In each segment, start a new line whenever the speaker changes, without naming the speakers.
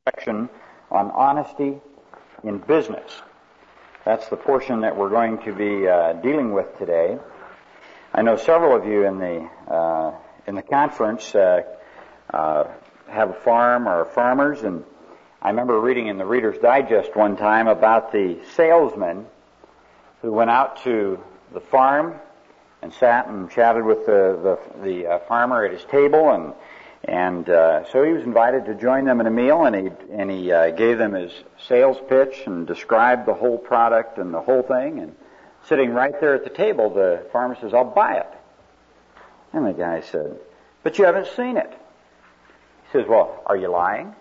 section on honesty in business. That's the portion that we're going to be dealing with today. I know several of you in the conference have a farm or are farmers, and I remember reading in the Reader's Digest one time about the salesman who went out to the farm and sat and chatted with the farmer at his table, and so he was invited to join them in a meal, and he gave them his sales pitch and described the whole product and the whole thing. And sitting right there at the table, the farmer says, "I'll buy it." And the guy said, "But you haven't seen it." He says, "Well, are you lying?"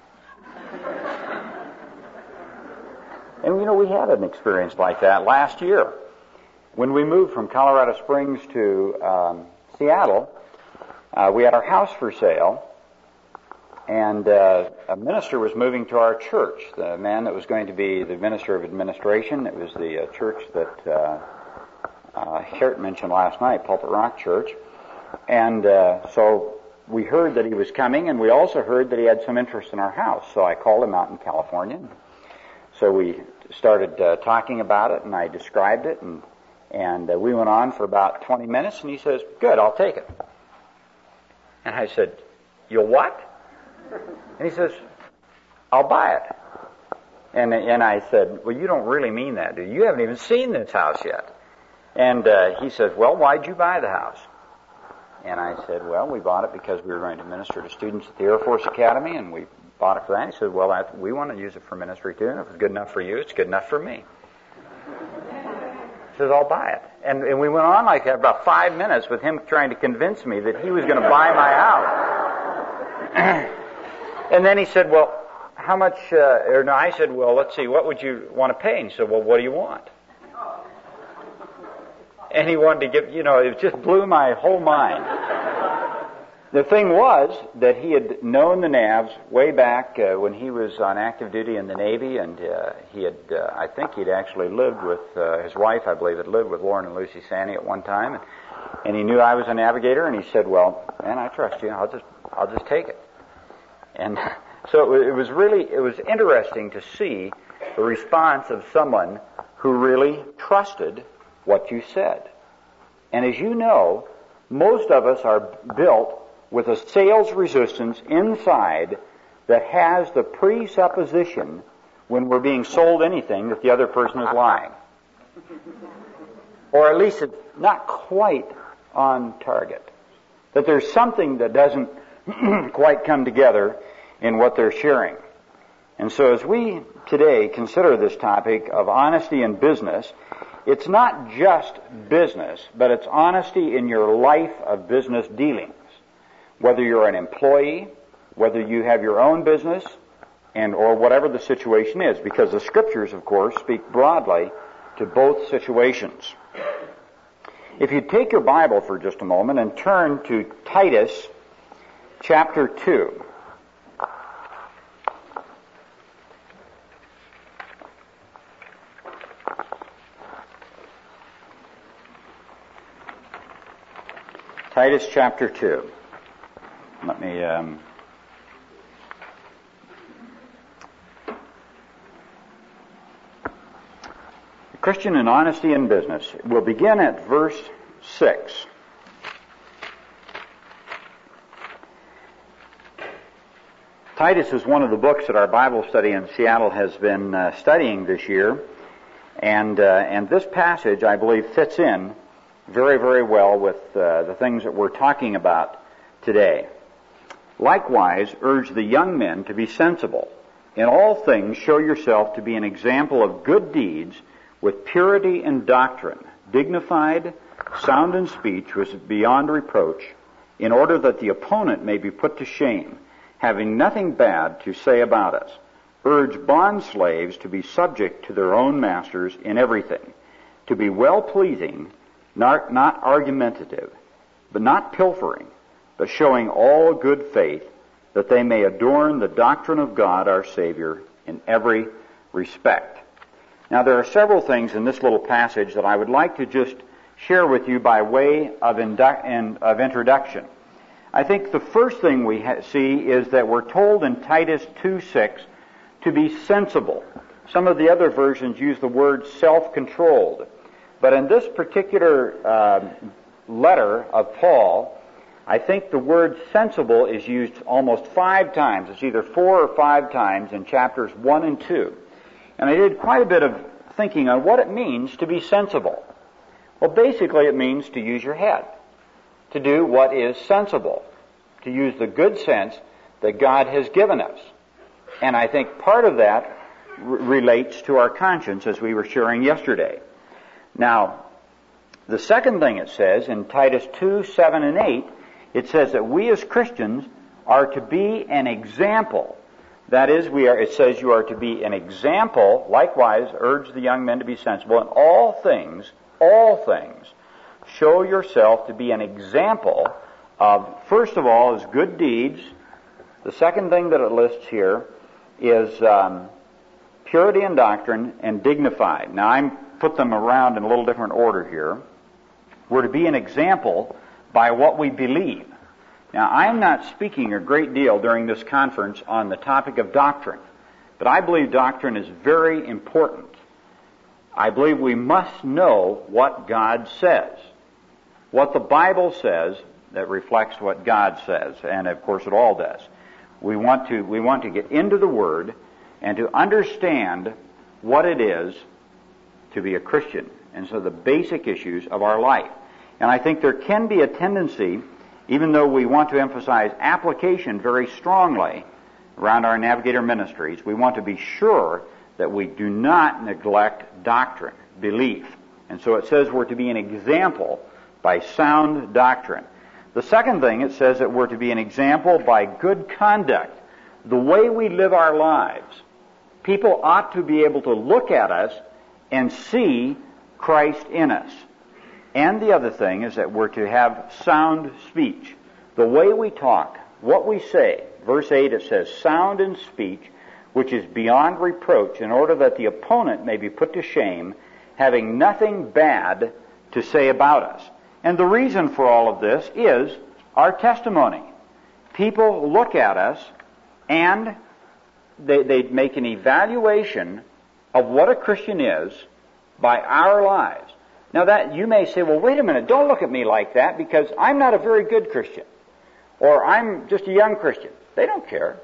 And we had an experience like that last year. When we moved from Colorado Springs to Seattle, we had our house for sale, and a minister was moving to our church, the man that was going to be the minister of administration. It was the church that Hert mentioned last night, Pulpit Rock Church. And so we heard that he was coming, and we also heard that he had some interest in our house. So I called him out in California. So we started talking about it, and I described it, and we went on for about 20 minutes, and he says, "Good, I'll take it." And I said, "You'll what?" And he says, "I'll buy it." And I said, "Well, you don't really mean that, do you? You haven't even seen this house yet." And he says, "Well, why'd you buy the house?" And I said, "Well, we bought it because we were going to minister to students at the Air Force Academy, and we bought it for that." He said, "Well, we want to use it for ministry too, and if it's good enough for you, it's good enough for me." He says, "I'll buy it." And we went on like that about 5 minutes with him trying to convince me that he was going to buy my house. And then he said, "Well, how much," I said, "Well, let's see, what would you want to pay?" And he said, "Well, what do you want?" And he wanted to give, it just blew my whole mind. The thing was that he had known the Navs way back when he was on active duty in the Navy, and I think he'd actually lived with, his wife, I believe, had lived with Warren and Lucy Sandy at one time, and he knew I was a navigator, and he said, "Well, man, I trust you, I'll just take it." And so it was interesting to see the response of someone who really trusted what you said. And as you know, most of us are built with a sales resistance inside that has the presupposition when we're being sold anything that the other person is lying. Or at least it's not quite on target. That there's something that doesn't quite come together in what they're sharing. And so as we today consider this topic of honesty in business, it's not just business, but it's honesty in your life of business dealings. Whether you're an employee, whether you have your own business, or whatever the situation is, because the Scriptures, of course, speak broadly to both situations. If you take your Bible for just a moment and turn to Titus chapter 2. Titus chapter 2. Let me Christian and honesty in business. We'll begin at verse 6. Titus is one of the books that our Bible study in Seattle has been studying this year, and this passage, I believe, fits in very, very well with the things that we're talking about today. Likewise, urge the young men to be sensible. In all things, show yourself to be an example of good deeds with purity in doctrine, dignified, sound in speech, which is beyond reproach, in order that the opponent may be put to shame, having nothing bad to say about us. Urge bondslaves to be subject to their own masters in everything, to be well-pleasing, not argumentative, but not pilfering, but showing all good faith, that they may adorn the doctrine of God our Savior in every respect. Now, there are several things in this little passage that I would like to just share with you by way of introduction. I think the first thing we see is that we're told in Titus 2:6 to be sensible. Some of the other versions use the word self-controlled. But in this particular letter of Paul, I think the word sensible is used almost 5 times. It's either 4 or 5 times in chapters 1 and 2. And I did quite a bit of thinking on what it means to be sensible. Well, basically it means to use your head, to do what is sensible, to use the good sense that God has given us. And I think part of that relates to our conscience, as we were sharing yesterday. Now, the second thing it says in Titus 2:7 and 8, it says that we as Christians are to be an example. That is, it says you are to be an example. Likewise, urge the young men to be sensible in all things, show yourself to be an example of, first of all, is good deeds. The second thing that it lists here is purity in doctrine and dignified. Now, I put them around in a little different order here. We're to be an example by what we believe. Now, I'm not speaking a great deal during this conference on the topic of doctrine, but I believe doctrine is very important. I believe we must know what God says, what the Bible says that reflects what God says, and of course it all does. We want to get into the Word and to understand what it is to be a Christian, and so the basic issues of our life. And I think there can be a tendency, even though we want to emphasize application very strongly around our Navigator ministries, we want to be sure that we do not neglect doctrine, belief. And so it says we're to be an example by sound doctrine. The second thing, it says that we're to be an example by good conduct, the way we live our lives. People ought to be able to look at us and see Christ in us. And the other thing is that we're to have sound speech. The way we talk, what we say. Verse 8, it says, sound in speech, which is beyond reproach, in order that the opponent may be put to shame, having nothing bad to say about us. And the reason for all of this is our testimony. People look at us and they make an evaluation of what a Christian is by our lives. Now that you may say, well, wait a minute, don't look at me like that because I'm not a very good Christian. Or I'm just a young Christian. They don't care.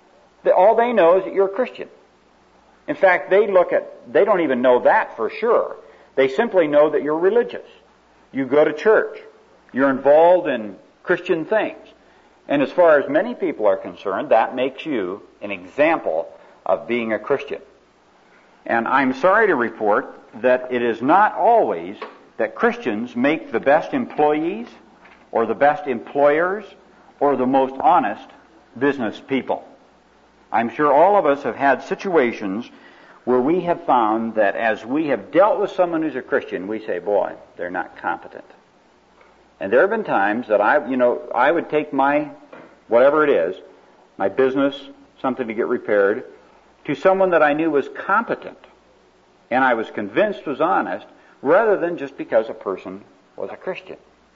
All they know is that you're a Christian. In fact, they don't even know that for sure. They simply know that you're religious. You go to church. You're involved in Christian things. And as far as many people are concerned, that makes you an example of being a Christian. And I'm sorry to report that it is not always that Christians make the best employees or the best employers or the most honest business people. I'm sure all of us have had situations where we have found that as we have dealt with someone who's a Christian, we say, boy, they're not competent. And there have been times that I would take my, whatever it is, my business, something to get repaired, to someone that I knew was competent and I was convinced was honest, rather than just because a person was a Christian.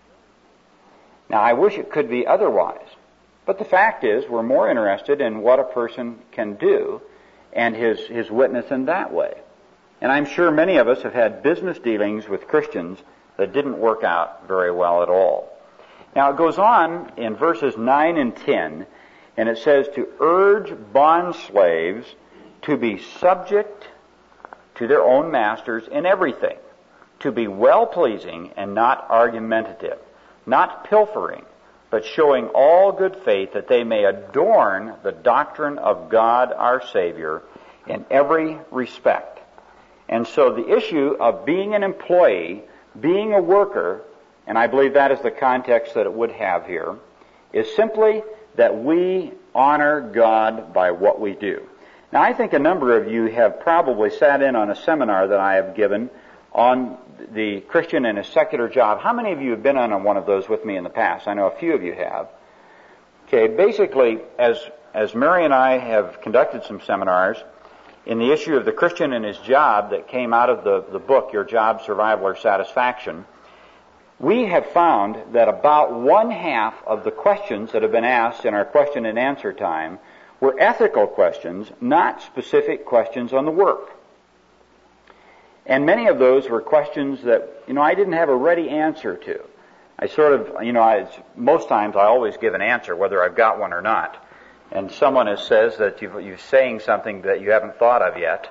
Now, I wish it could be otherwise, but the fact is we're more interested in what a person can do and his witness in that way. And I'm sure many of us have had business dealings with Christians that didn't work out very well at all. Now, it goes on in verses 9 and 10, and it says to urge bondslaves to be subject to their own masters in everything, to be well-pleasing and not argumentative, not pilfering, but showing all good faith, that they may adorn the doctrine of God our Savior in every respect. And so the issue of being an employee, being a worker, and I believe that is the context that it would have here, is simply that we honor God by what we do. Now, I think a number of you have probably sat in on a seminar that I have given on the Christian and his secular job. How many of you have been on one of those with me in the past? I know a few of you have. Okay, basically, as Mary and I have conducted some seminars in the issue of the Christian and his job that came out of the book, Your Job, Survival, or Satisfaction, we have found that about 1/2 of the questions that have been asked in our question and answer time were ethical questions, not specific questions on the work. And many of those were questions that, I didn't have a ready answer to. I sort of, most times I always give an answer, whether I've got one or not. And someone says that you're saying something that you haven't thought of yet.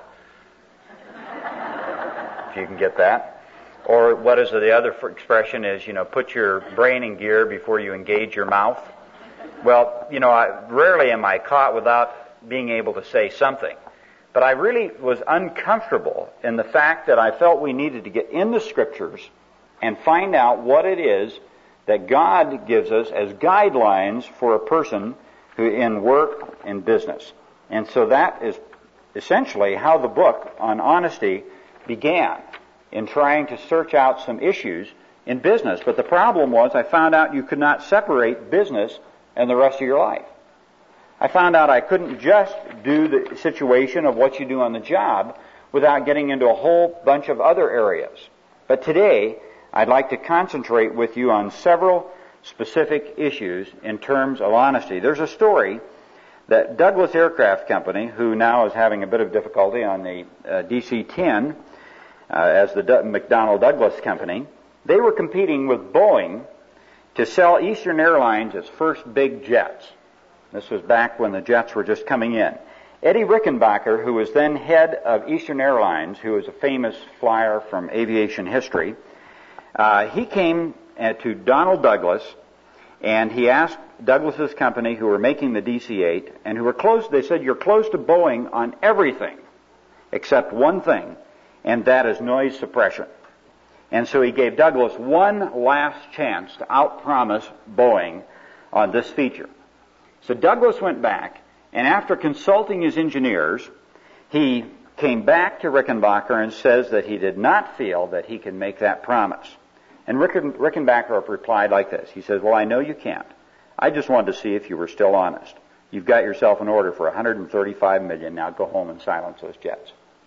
If you can get that. Or what is the other expression is, put your brain in gear before you engage your mouth. Well, rarely am I caught without being able to say something. But I really was uncomfortable in the fact that I felt we needed to get in the Scriptures and find out what it is that God gives us as guidelines for a person who in work and business. And so that is essentially how the book on honesty began, in trying to search out some issues in business. But the problem was I found out you could not separate business and the rest of your life. I found out I couldn't just do the situation of what you do on the job without getting into a whole bunch of other areas. But today, I'd like to concentrate with you on several specific issues in terms of honesty. There's a story that Douglas Aircraft Company, who now is having a bit of difficulty on the DC-10 as the McDonnell Douglas Company, they were competing with Boeing to sell Eastern Airlines its first big jets. This was back when the jets were just coming in. Eddie Rickenbacker, who was then head of Eastern Airlines, who was a famous flyer from aviation history, he came to Donald Douglas, and he asked Douglas's company, who were making the DC-8, and who were close, they said, you're close to Boeing on everything, except one thing, and that is noise suppression. And so he gave Douglas one last chance to outpromise Boeing on this feature. So Douglas went back, and after consulting his engineers, he came back to Rickenbacker and says that he did not feel that he could make that promise. And Rickenbacker replied like this. He says, well, I know you can't. I just wanted to see if you were still honest. You've got yourself an order for $135 million. Now go home and silence those jets.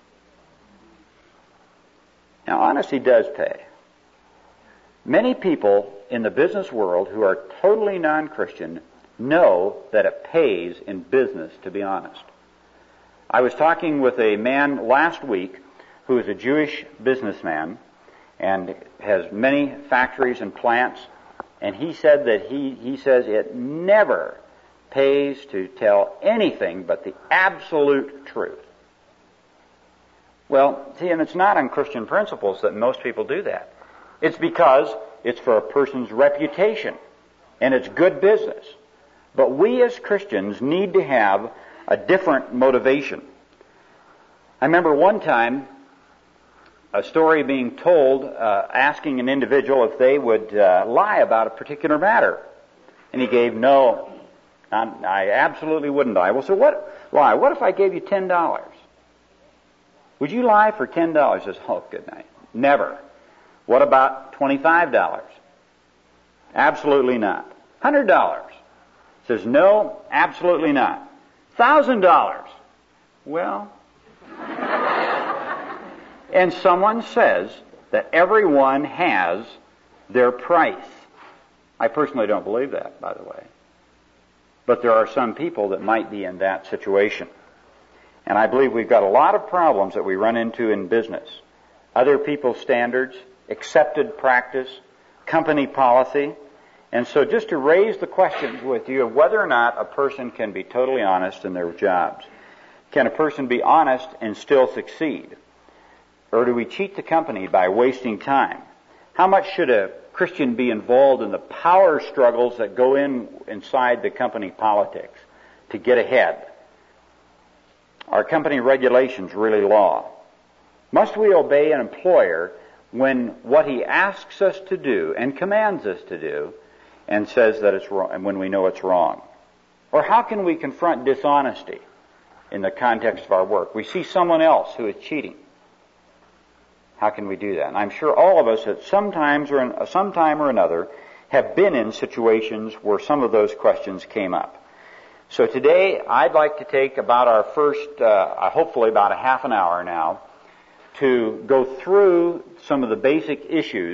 Now, honesty does pay. Many people in the business world who are totally non-Christian know that it pays in business to be honest. I was talking with a man last week who is a Jewish businessman and has many factories and plants, and he said that he says it never pays to tell anything but the absolute truth. Well, see, and it's not on Christian principles that most people do that. It's because it's for a person's reputation, and it's good business. But we as Christians need to have a different motivation. I remember one time a story being told asking an individual if they would lie about a particular matter. And he gave, no, I absolutely wouldn't lie. Well, so lie? What if I gave you $10? Would you lie for $10? He says, oh, good night. Never. What about $25? Absolutely not. $100? Says, no, absolutely not. $1,000? Well, and someone says that everyone has their price. I personally don't believe that, by the way. But there are some people that might be in that situation. And I believe we've got a lot of problems that we run into in business. Other people's standards, accepted practice, company policy. And so just to raise the questions with you of whether or not a person can be totally honest in their jobs. Can a person be honest and still succeed? Or do we cheat the company by wasting time? How much should a Christian be involved in the power struggles that go inside the company politics to get ahead? Are company regulations really law? Must we obey an employer when what he asks us to do and commands us to do and says that it's wrong, and when we know it's wrong? Or how can we confront dishonesty in the context of our work? We see someone else who is cheating. How can we do that? And I'm sure all of us at some time or another have been in situations where some of those questions came up. So today I'd like to take about our first, hopefully about a half an hour now, to go through some of the basic issues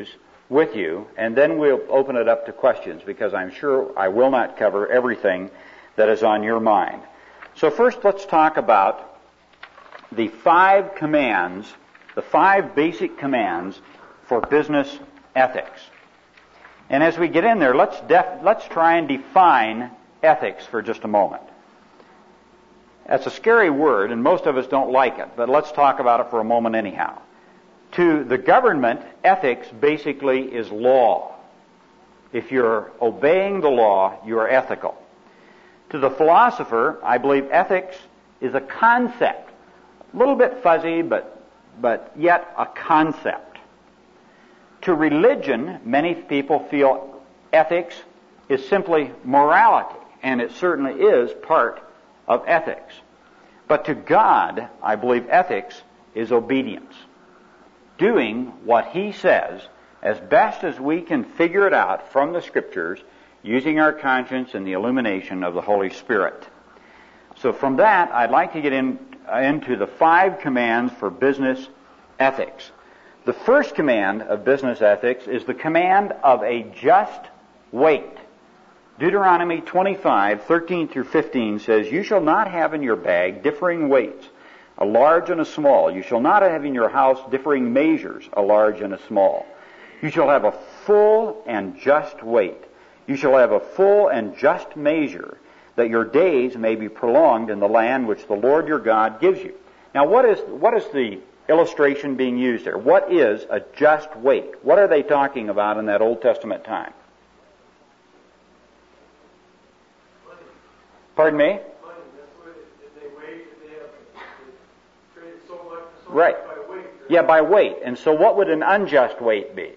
with you, and then we'll open it up to questions, because I'm sure I will not cover everything that is on your mind. So first, let's talk about the 5 commands, the 5 basic commands for business ethics. And as we get in there, let's try and define ethics for just a moment. That's a scary word, and most of us don't like it, but let's talk about it for a moment anyhow. To the government, ethics basically is law. If you're obeying the law, you are ethical. To the philosopher, I believe ethics is a concept. A little bit fuzzy, but yet a concept. To religion, many people feel ethics is simply morality, and it certainly is part of ethics. But to God, I believe ethics is obedience. Doing what He says as best as we can figure it out from the Scriptures, using our conscience and the illumination of the Holy Spirit. So from that, I'd like to get into the 5 commands for business ethics. The first command of business ethics is the command of a just weight. Deuteronomy 25:13 through 15 says, "You shall not have in your bag differing weights, a large and a small. You shall not have in your house differing measures, a large and a small. You shall have a full and just weight. You shall have a full and just measure, that your days may be prolonged in the land which the Lord your God gives you." Now, what is the illustration being used there? What is a just weight? What are they talking about in that Old Testament time? Pardon me? Right. Yeah, by weight. And so what would an unjust weight be?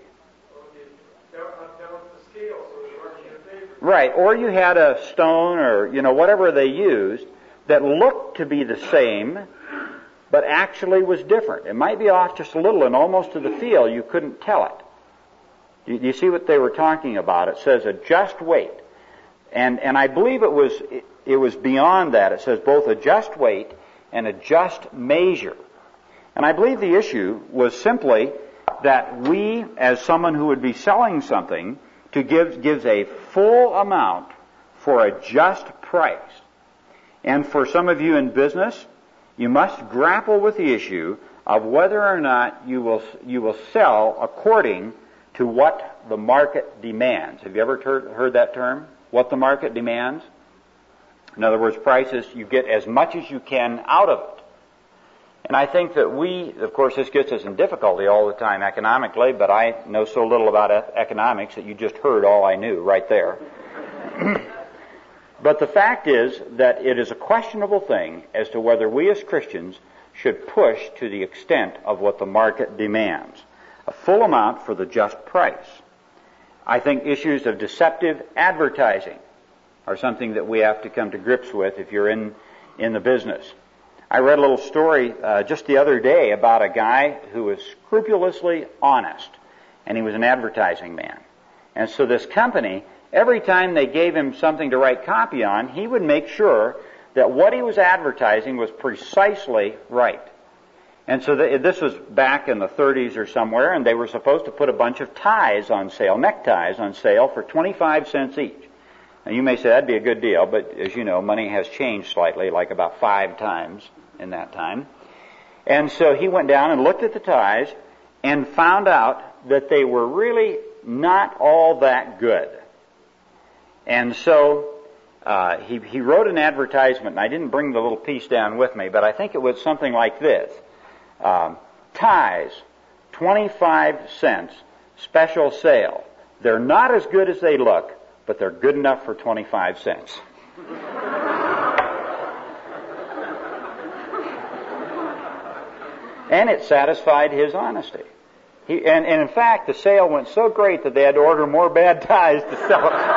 Right. Or you had a stone or, whatever they used that looked to be the same, but actually was different. It might be off just a little, and almost to the feel you couldn't tell it. You see what they were talking about? It says a just weight. And I believe it was beyond that. It says both a just weight and a just measure. And I believe the issue was simply that we, as someone who would be selling something, gives a full amount for a just price. And for some of you in business, you must grapple with the issue of whether or not you will sell according to what the market demands. Have you ever heard that term? What the market demands? In other words, prices, you get as much as you can out of it. And I think that of course this gets us in difficulty all the time economically, but I know so little about economics that you just heard all I knew right there. But the fact is that it is a questionable thing as to whether we as Christians should push to the extent of what the market demands. A full amount for the just price. I think issues of deceptive advertising are something that we have to come to grips with if you're in the business. I read a little story just the other day about a guy who was scrupulously honest, and he was an advertising man. And so this company, every time they gave him something to write copy on, he would make sure that what he was advertising was precisely right. And so this was back in the 30s or somewhere, and they were supposed to put a bunch of ties on sale, neckties on sale for 25 cents each. Now you may say that'd be a good deal, but as you know, money has changed slightly, like about 5 times in that time. And so he went down and looked at the ties and found out that they were really not all that good. And so he wrote an advertisement, and I didn't bring the little piece down with me, but I think it was something like this. Ties, 25 cents, special sale. They're not as good as they look, but they're good enough for 25 cents. And it satisfied his honesty. And in fact, the sale went so great that they had to order more bad ties to sell it.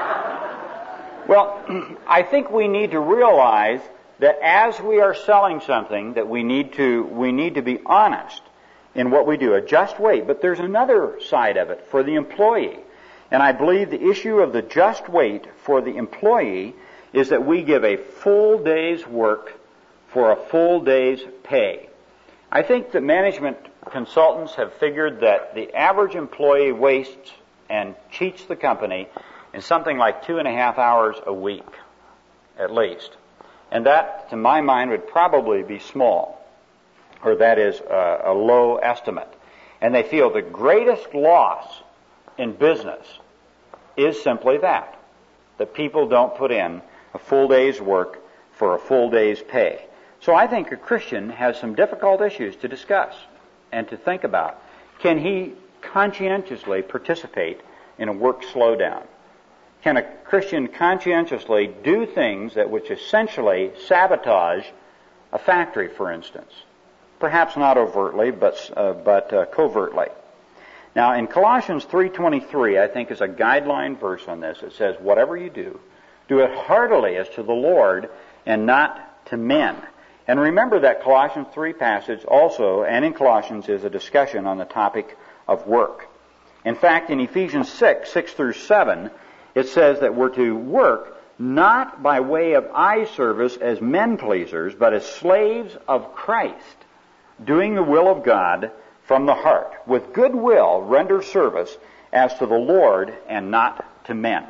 Well, I think we need to realize that as we are selling something, that we need to be honest in what we do, a just weight. But there's another side of it for the employee. And I believe the issue of the just weight for the employee is that we give a full day's work for a full day's pay. I think that management consultants have figured that the average employee wastes and cheats the company in something like 2.5 hours a week, at least. And that, to my mind, would probably be small, or that is a low estimate. And they feel the greatest loss in business is simply that people don't put in a full day's work for a full day's pay. So I think a Christian has some difficult issues to discuss and to think about. Can he conscientiously participate in a work slowdown? Can a Christian conscientiously do things that which essentially sabotage a factory, for instance? Perhaps not overtly, but covertly. Now, in Colossians 3:23, I think is a guideline verse on this. It says, "Whatever you do, do it heartily as to the Lord and not to men." And remember that Colossians 3 passage also, and in Colossians, is a discussion on the topic of work. In fact, in Ephesians 6 through 7, it says that we're to work not by way of eye service as men pleasers, but as slaves of Christ, doing the will of God from the heart. With good will render service as to the Lord and not to men.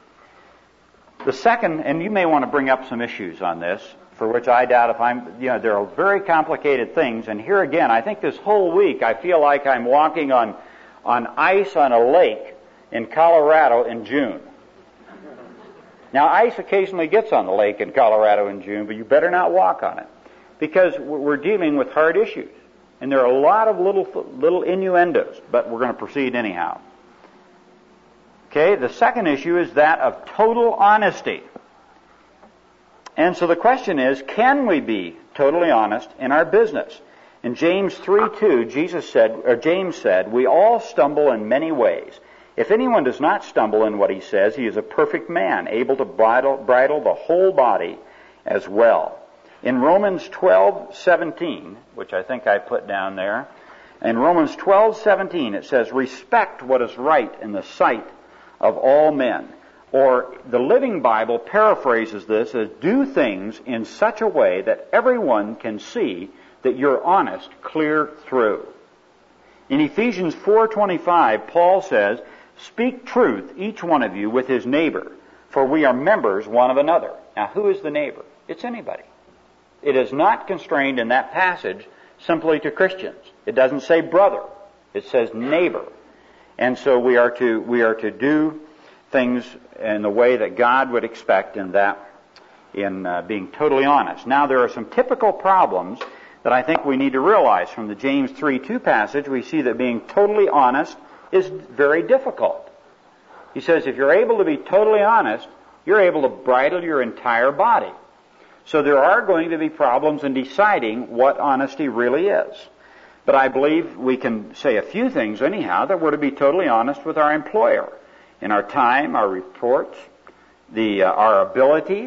The second, and you may want to bring up some issues on this, for which I doubt if there are very complicated things. And here again, I think this whole week I feel like I'm walking on ice on a lake in Colorado in June. Now, ice occasionally gets on the lake in Colorado in June, but you better not walk on it, because we're dealing with hard issues. And there are a lot of little innuendos, but we're going to proceed anyhow. Okay, the second issue is that of total honesty. And so the question is, can we be totally honest in our business? In James 3:2, James said, "We all stumble in many ways. If anyone does not stumble in what he says, he is a perfect man, able to bridle the whole body as well." In Romans 12:17, which I think I put down there, in Romans 12:17 it says, "Respect what is right in the sight of all men." Or the Living Bible paraphrases this as, "Do things in such a way that everyone can see that you're honest clear through." In Ephesians 4:25, Paul says, "Speak truth, each one of you, with his neighbor, for we are members one of another." Now, who is the neighbor? It's anybody. It is not constrained in that passage simply to Christians. It doesn't say brother. It says neighbor. And so we are to do things in the way that God would expect in being totally honest. Now, there are some typical problems that I think we need to realize. From the James 3:2 passage, we see that being totally honest is very difficult. He says if you're able to be totally honest, you're able to bridle your entire body. So there are going to be problems in deciding what honesty really is. But I believe we can say a few things anyhow, that we're to be totally honest with our employer in our time, our reports, our abilities,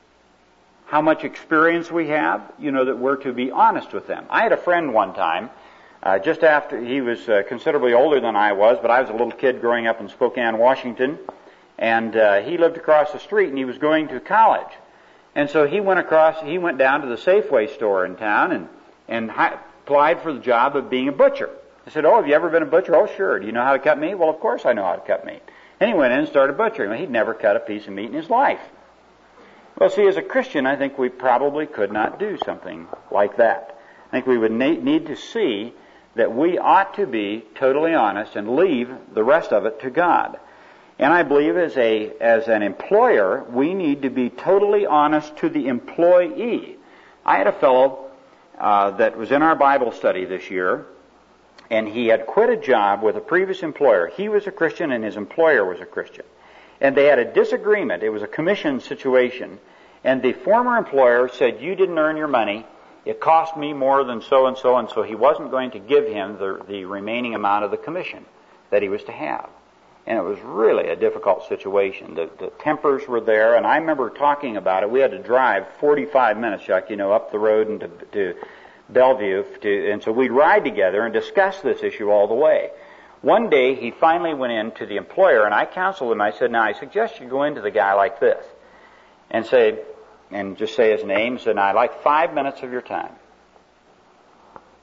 how much experience we have, that we're to be honest with them. I had a friend one time, just after, he was considerably older than I was, but I was a little kid growing up in Spokane, Washington, and he lived across the street and he was going to college. And so he went down to the Safeway store in town and applied for the job of being a butcher. I said, "Oh, have you ever been a butcher?" "Oh, sure." "Do you know how to cut meat?" "Well, of course I know how to cut meat." And he went in and started butchering. Well, he'd never cut a piece of meat in his life. Well, see, as a Christian, I think we probably could not do something like that. I think we would need to see that we ought to be totally honest and leave the rest of it to God. And I believe as an employer, we need to be totally honest to the employee. I had a fellow that was in our Bible study this year, and he had quit a job with a previous employer. He was a Christian and his employer was a Christian. And they had a disagreement. It was a commission situation. And the former employer said, "You didn't earn your money. It cost me more than so and so," and so he wasn't going to give him the remaining amount of the commission that he was to have. And it was really a difficult situation. The tempers were there, and I remember talking about it. We had to drive 45 minutes, Chuck, up the road and to Bellevue, and so we'd ride together and discuss this issue all the way. One day, he finally went in to the employer, and I counseled him. I said, "Now, I suggest you go into the guy like this, and just say his name, and say, 'Now, I'd like 5 minutes of your time.'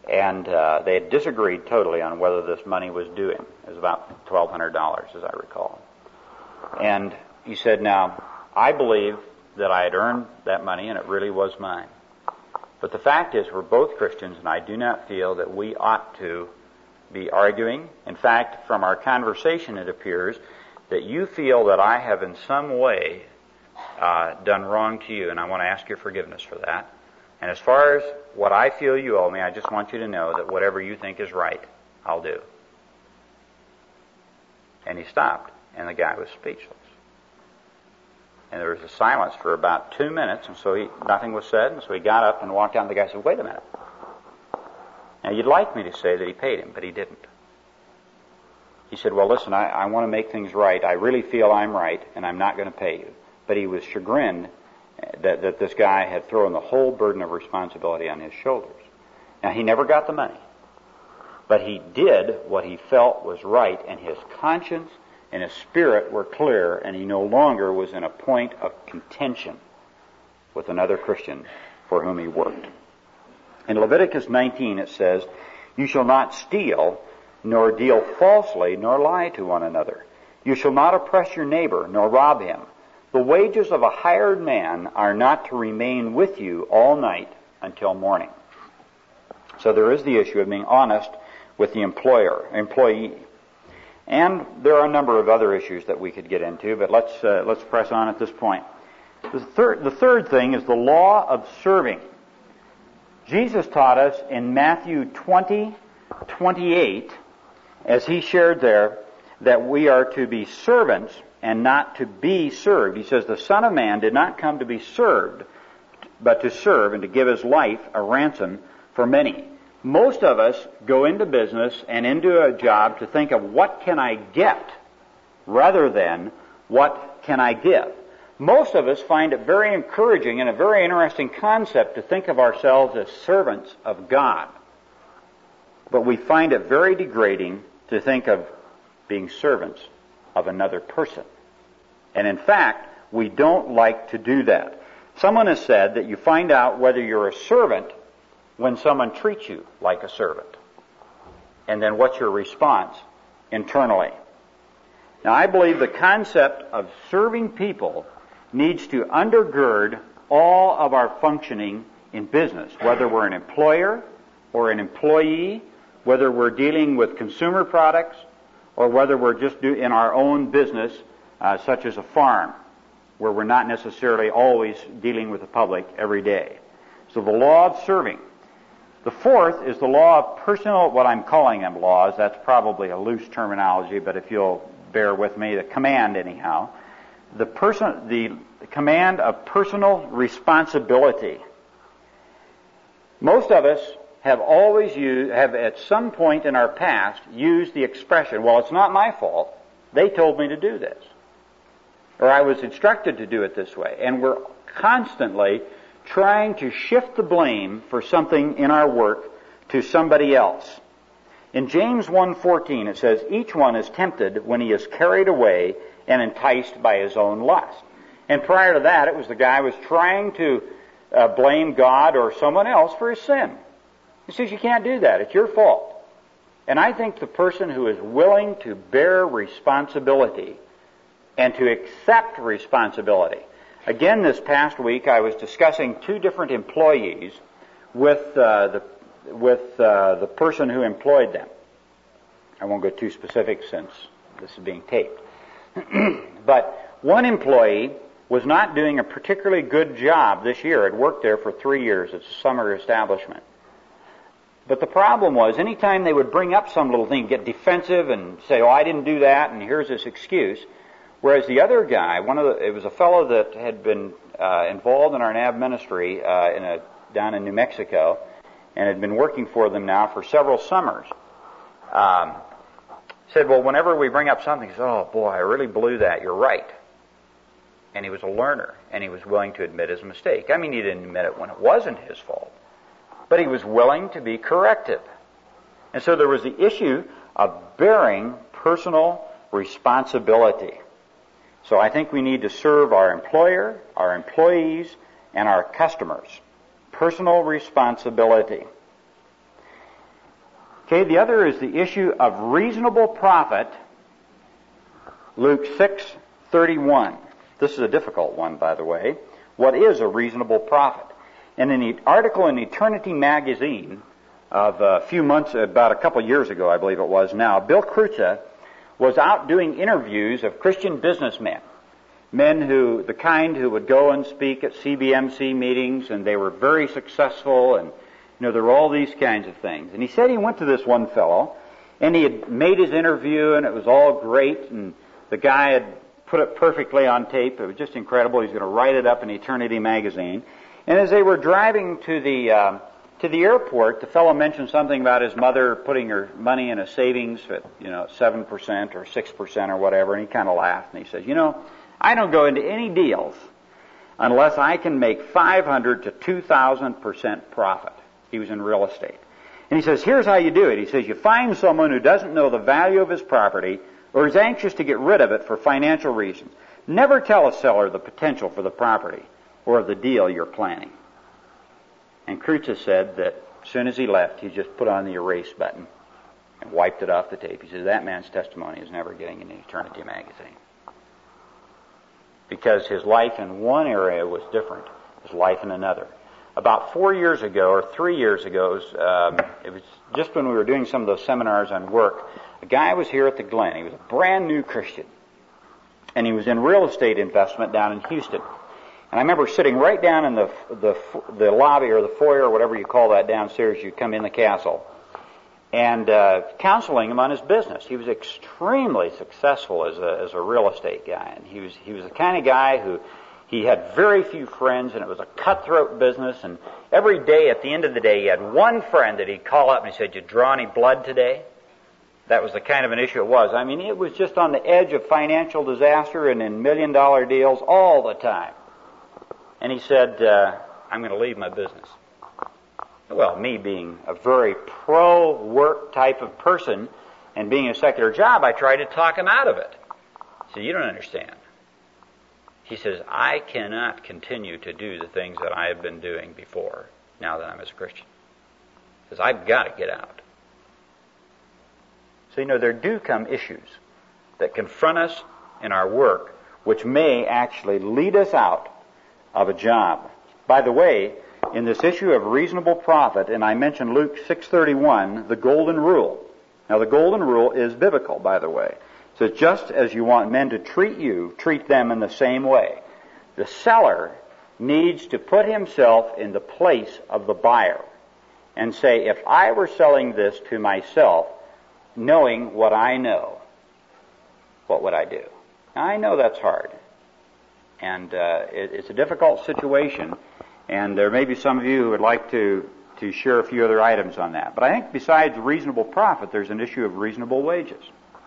And they had disagreed totally on whether this money was due him. It was about $1,200, as I recall. And he said, now, I believe that I had earned that money and it really was mine. But the fact is, we're both Christians, and I do not feel that we ought to be arguing. In fact, from our conversation, it appears that you feel that I have in some way done wrong to you, and I want to ask your forgiveness for that. And as far as what I feel you owe me, I just want you to know that whatever you think is right, I'll do. And he stopped, and the guy was speechless. And there was a silence for about 2 minutes, and so nothing was said, and so he got up and walked out, and the guy said, wait a minute. Now, you'd like me to say that he paid him, but he didn't. He said, well, listen, I want to make things right. I really feel I'm right, and I'm not going to pay you. But he was chagrined that this guy had thrown the whole burden of responsibility on his shoulders. Now, he never got the money, but he did what he felt was right, and his conscience and his spirit were clear, and he no longer was in a point of contention with another Christian for whom he worked. In Leviticus 19 it says, you shall not steal, nor deal falsely, nor lie to one another. You shall not oppress your neighbor, nor rob him. The wages of a hired man are not to remain with you all night until morning. So there is the issue of being honest with the employee. And there are a number of other issues that we could get into, but let's press on at this point. The third thing is the law of serving. Jesus taught us in Matthew 20:28, as he shared there, that we are to be servants and not to be served. He says, the Son of Man did not come to be served, but to serve and to give his life a ransom for many. Most of us go into business and into a job to think of what can I get rather than what can I give. Most of us find it very encouraging and a very interesting concept to think of ourselves as servants of God. But we find it very degrading to think of being servants of another person. And in fact, we don't like to do that. Someone has said that you find out whether you're a servant when someone treats you like a servant. And then what's your response internally? Now, I believe the concept of serving people needs to undergird all of our functioning in business, whether we're an employer or an employee, whether we're dealing with consumer products, or whether we're just in our own business, such as a farm, where we're not necessarily always dealing with the public every day. So the law of serving. The fourth is the law of personal, what I'm calling them laws. That's probably a loose terminology, but if you'll bear with me, the command anyhow. The command of personal responsibility. Most of us have at some point in our past used the expression, well, it's not my fault. They told me to do this. Or I was instructed to do it this way. And we're constantly trying to shift the blame for something in our work to somebody else. In James 1:14 it says, each one is tempted when he is carried away and enticed by his own lust. And prior to that, it was the guy who was trying to blame God or someone else for his sin. He says, you can't do that. It's your fault. And I think the person who is willing to bear responsibility and to accept responsibility. Again, this past week, I was discussing two different employees with the person who employed them. I won't go too specific since this is being taped. But one employee was not doing a particularly good job this year. Had worked there for 3 years. It's a summer establishment. But the problem was, anytime they would bring up some little thing, get defensive and say, oh, I didn't do that, and here's this excuse. Whereas the other guy, it was a fellow that had been involved in our NAB ministry down in New Mexico, and had been working for them now for several summers. Said, well, whenever we bring up something, he says, oh boy, I really blew that. You're right. And he was a learner, and he was willing to admit his mistake. I mean, he didn't admit it when it wasn't his fault, but he was willing to be corrected. And so there was the issue of bearing personal responsibility. So I think we need to serve our employer, our employees, and our customers. Personal responsibility. Okay, the other is the issue of reasonable profit, Luke 6:31. This is a difficult one, by the way. What is a reasonable profit? And in the article in Eternity magazine of a few months, about a couple years ago, I believe it was now, Bill Kreutzer was out doing interviews of Christian businessmen. Men the kind who would go and speak at CBMC meetings, and they were very successful, and there were all these kinds of things. And he said he went to this one fellow, and he had made his interview, and it was all great, and the guy had put it perfectly on tape. It was just incredible. He's going to write it up in Eternity magazine. And as they were driving to the airport, the fellow mentioned something about his mother putting her money in a savings at 7% or 6% or whatever, and he kind of laughed, and he says, I don't go into any deals unless I can make 500 to 2,000% profit. He was in real estate. And he says, here's how you do it. He says, you find someone who doesn't know the value of his property or is anxious to get rid of it for financial reasons. Never tell a seller the potential for the property or the deal you're planning. And Kreutzer said that as soon as he left, he just put on the erase button and wiped it off the tape. He says, that man's testimony is never getting in Eternity magazine. Because his life in one area was different, his life in another. About 4 years ago, or 3 years ago, it was just when we were doing some of those seminars on work, a guy was here at the Glen. He was a brand new Christian. And he was in real estate investment down in Houston. And I remember sitting right down in the lobby or the foyer or whatever you call that downstairs, you come in the castle, and counseling him on his business. He was extremely successful as a real estate guy. And he was the kind of guy who he had very few friends, and it was a cutthroat business. And every day, at the end of the day, he had one friend that he'd call up and he said, "You draw any blood today?" That was the kind of an issue it was. I mean, it was just on the edge of financial disaster and in million-dollar deals all the time. And he said, I'm going to leave my business. Well, me being a very pro-work type of person and being a secular job, I tried to talk him out of it. He said, you don't understand. He says, I cannot continue to do the things that I have been doing before, now that I'm a Christian. He says, I've got to get out. So, there do come issues that confront us in our work, which may actually lead us out of a job. By the way, in this issue of reasonable profit, and I mentioned Luke 6:31, the golden rule. Now, the golden rule is biblical, by the way. So just as you want men to treat you, treat them in the same way. The seller needs to put himself in the place of the buyer and say, if I were selling this to myself, knowing what I know, what would I do? Now, I know that's hard. And it's a difficult situation, and there may be some of you who would like to share a few other items on that. But I think besides reasonable profit, there's an issue of reasonable wages.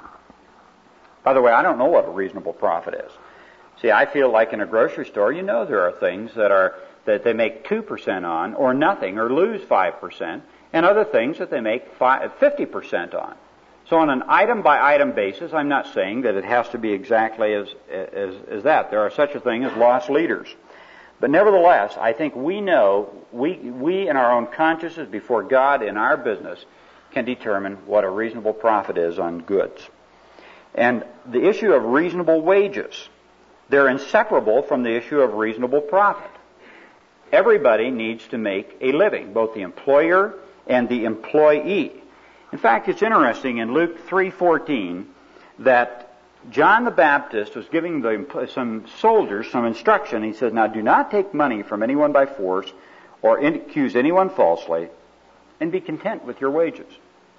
By the way, I don't know what a reasonable profit is. See, I feel like in a grocery store, there are things that they make 2% on, or nothing, or lose 5%, and other things that they make 50% on. So on an item-by-item basis, I'm not saying that it has to be exactly as that. There are such a thing as lost leaders. But nevertheless, I think we know, we in our own consciences before God in our business can determine what a reasonable profit is on goods. And the issue of reasonable wages, they're inseparable from the issue of reasonable profit. Everybody needs to make a living, both the employer and the employee. In fact, it's interesting in Luke 3:14 that John the Baptist was giving some soldiers some instruction. He says, now do not take money from anyone by force or accuse anyone falsely, and be content with your wages.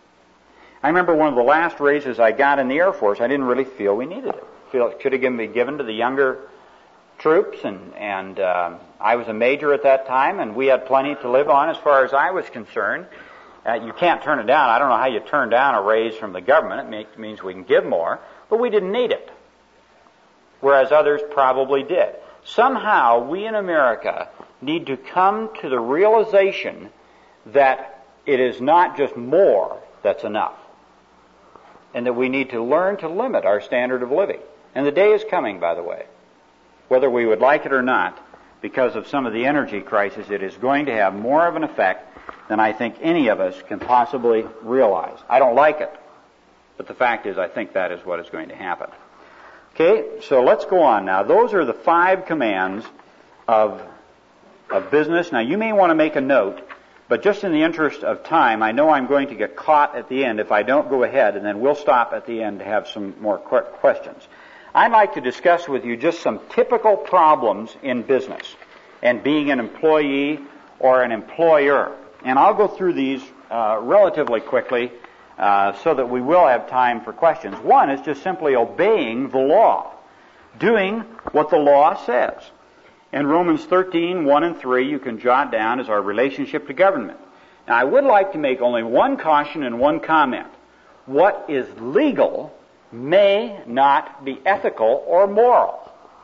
I remember one of the last raises I got in the Air Force, I didn't really feel we needed it. I feel it could have been given to the younger troops, and I was a major at that time, and we had plenty to live on as far as I was concerned. You can't turn it down. I don't know how you turn down a raise from the government. It means we can give more, but we didn't need it, whereas others probably did. Somehow, we in America need to come to the realization that it is not just more that's enough, and that we need to learn to limit our standard of living. And the day is coming, by the way, whether we would like it or not, because of some of the energy crisis, it is going to have more of an effect than I think any of us can possibly realize. I don't like it, but the fact is I think that is what is going to happen. Okay, so let's go on now. Those are the 5 commands of business. Now you may want to make a note, but just in the interest of time, I know I'm going to get caught at the end if I don't go ahead, and then we'll stop at the end to have some more questions. I'd like to discuss with you just some typical problems in business and being an employee or an employer. And I'll go through these relatively quickly so that we will have time for questions. One is just simply obeying the law, doing what the law says. In Romans 13, 1 and 3, you can jot down as our relationship to government. Now, I would like to make only one caution and one comment. What is legal may not be ethical or moral.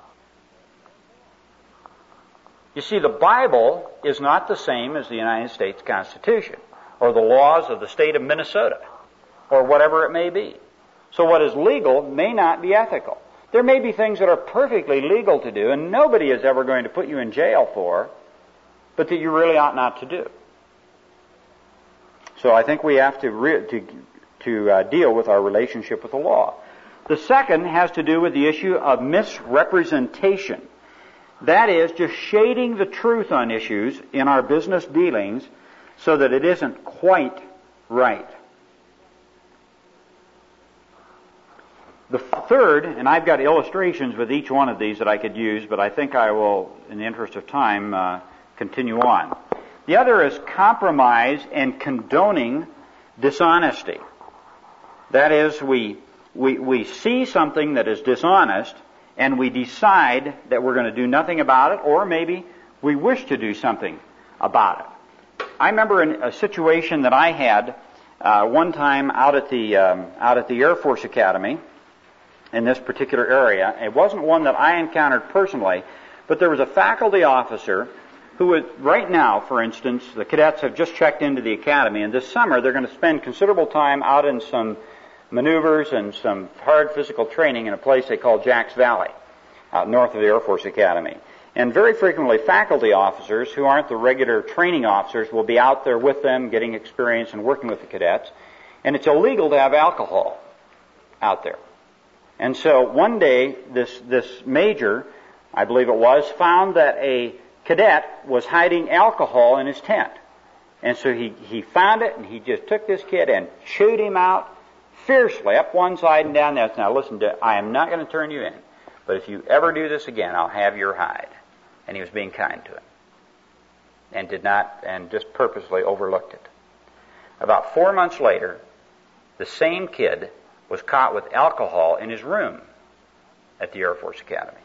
You see, the Bible is not the same as the United States Constitution or the laws of the state of Minnesota or whatever it may be. So what is legal may not be ethical. There may be things that are perfectly legal to do and nobody is ever going to put you in jail for, but that you really ought not to do. So I think we have to deal with our relationship with the law. The second has to do with the issue of misrepresentation. That is, just shading the truth on issues in our business dealings so that it isn't quite right. The third, and I've got illustrations with each one of these that I could use, but I think I will, in the interest of time, continue on. The other is compromise and condoning dishonesty. That is, we see something that is dishonest, and we decide that we're going to do nothing about it, or maybe we wish to do something about it. I remember in a situation that I had one time out at the Air Force Academy in this particular area. It wasn't one that I encountered personally, but there was a faculty officer who was, right now, for instance, the cadets have just checked into the academy, and this summer they're going to spend considerable time out in some maneuvers and some hard physical training in a place they call Jacks Valley, out north of the Air Force Academy. And very frequently faculty officers who aren't the regular training officers will be out there with them, getting experience and working with the cadets. And it's illegal to have alcohol out there. And so one day this major, I believe it was, found that a cadet was hiding alcohol in his tent. And so he found it and he just took this kid and chewed him out fiercely up one side and down the other. Now listen, I am not going to turn you in, but if you ever do this again, I'll have your hide. And he was being kind to him, and just purposely overlooked it. About 4 months later, the same kid was caught with alcohol in his room at the Air Force Academy.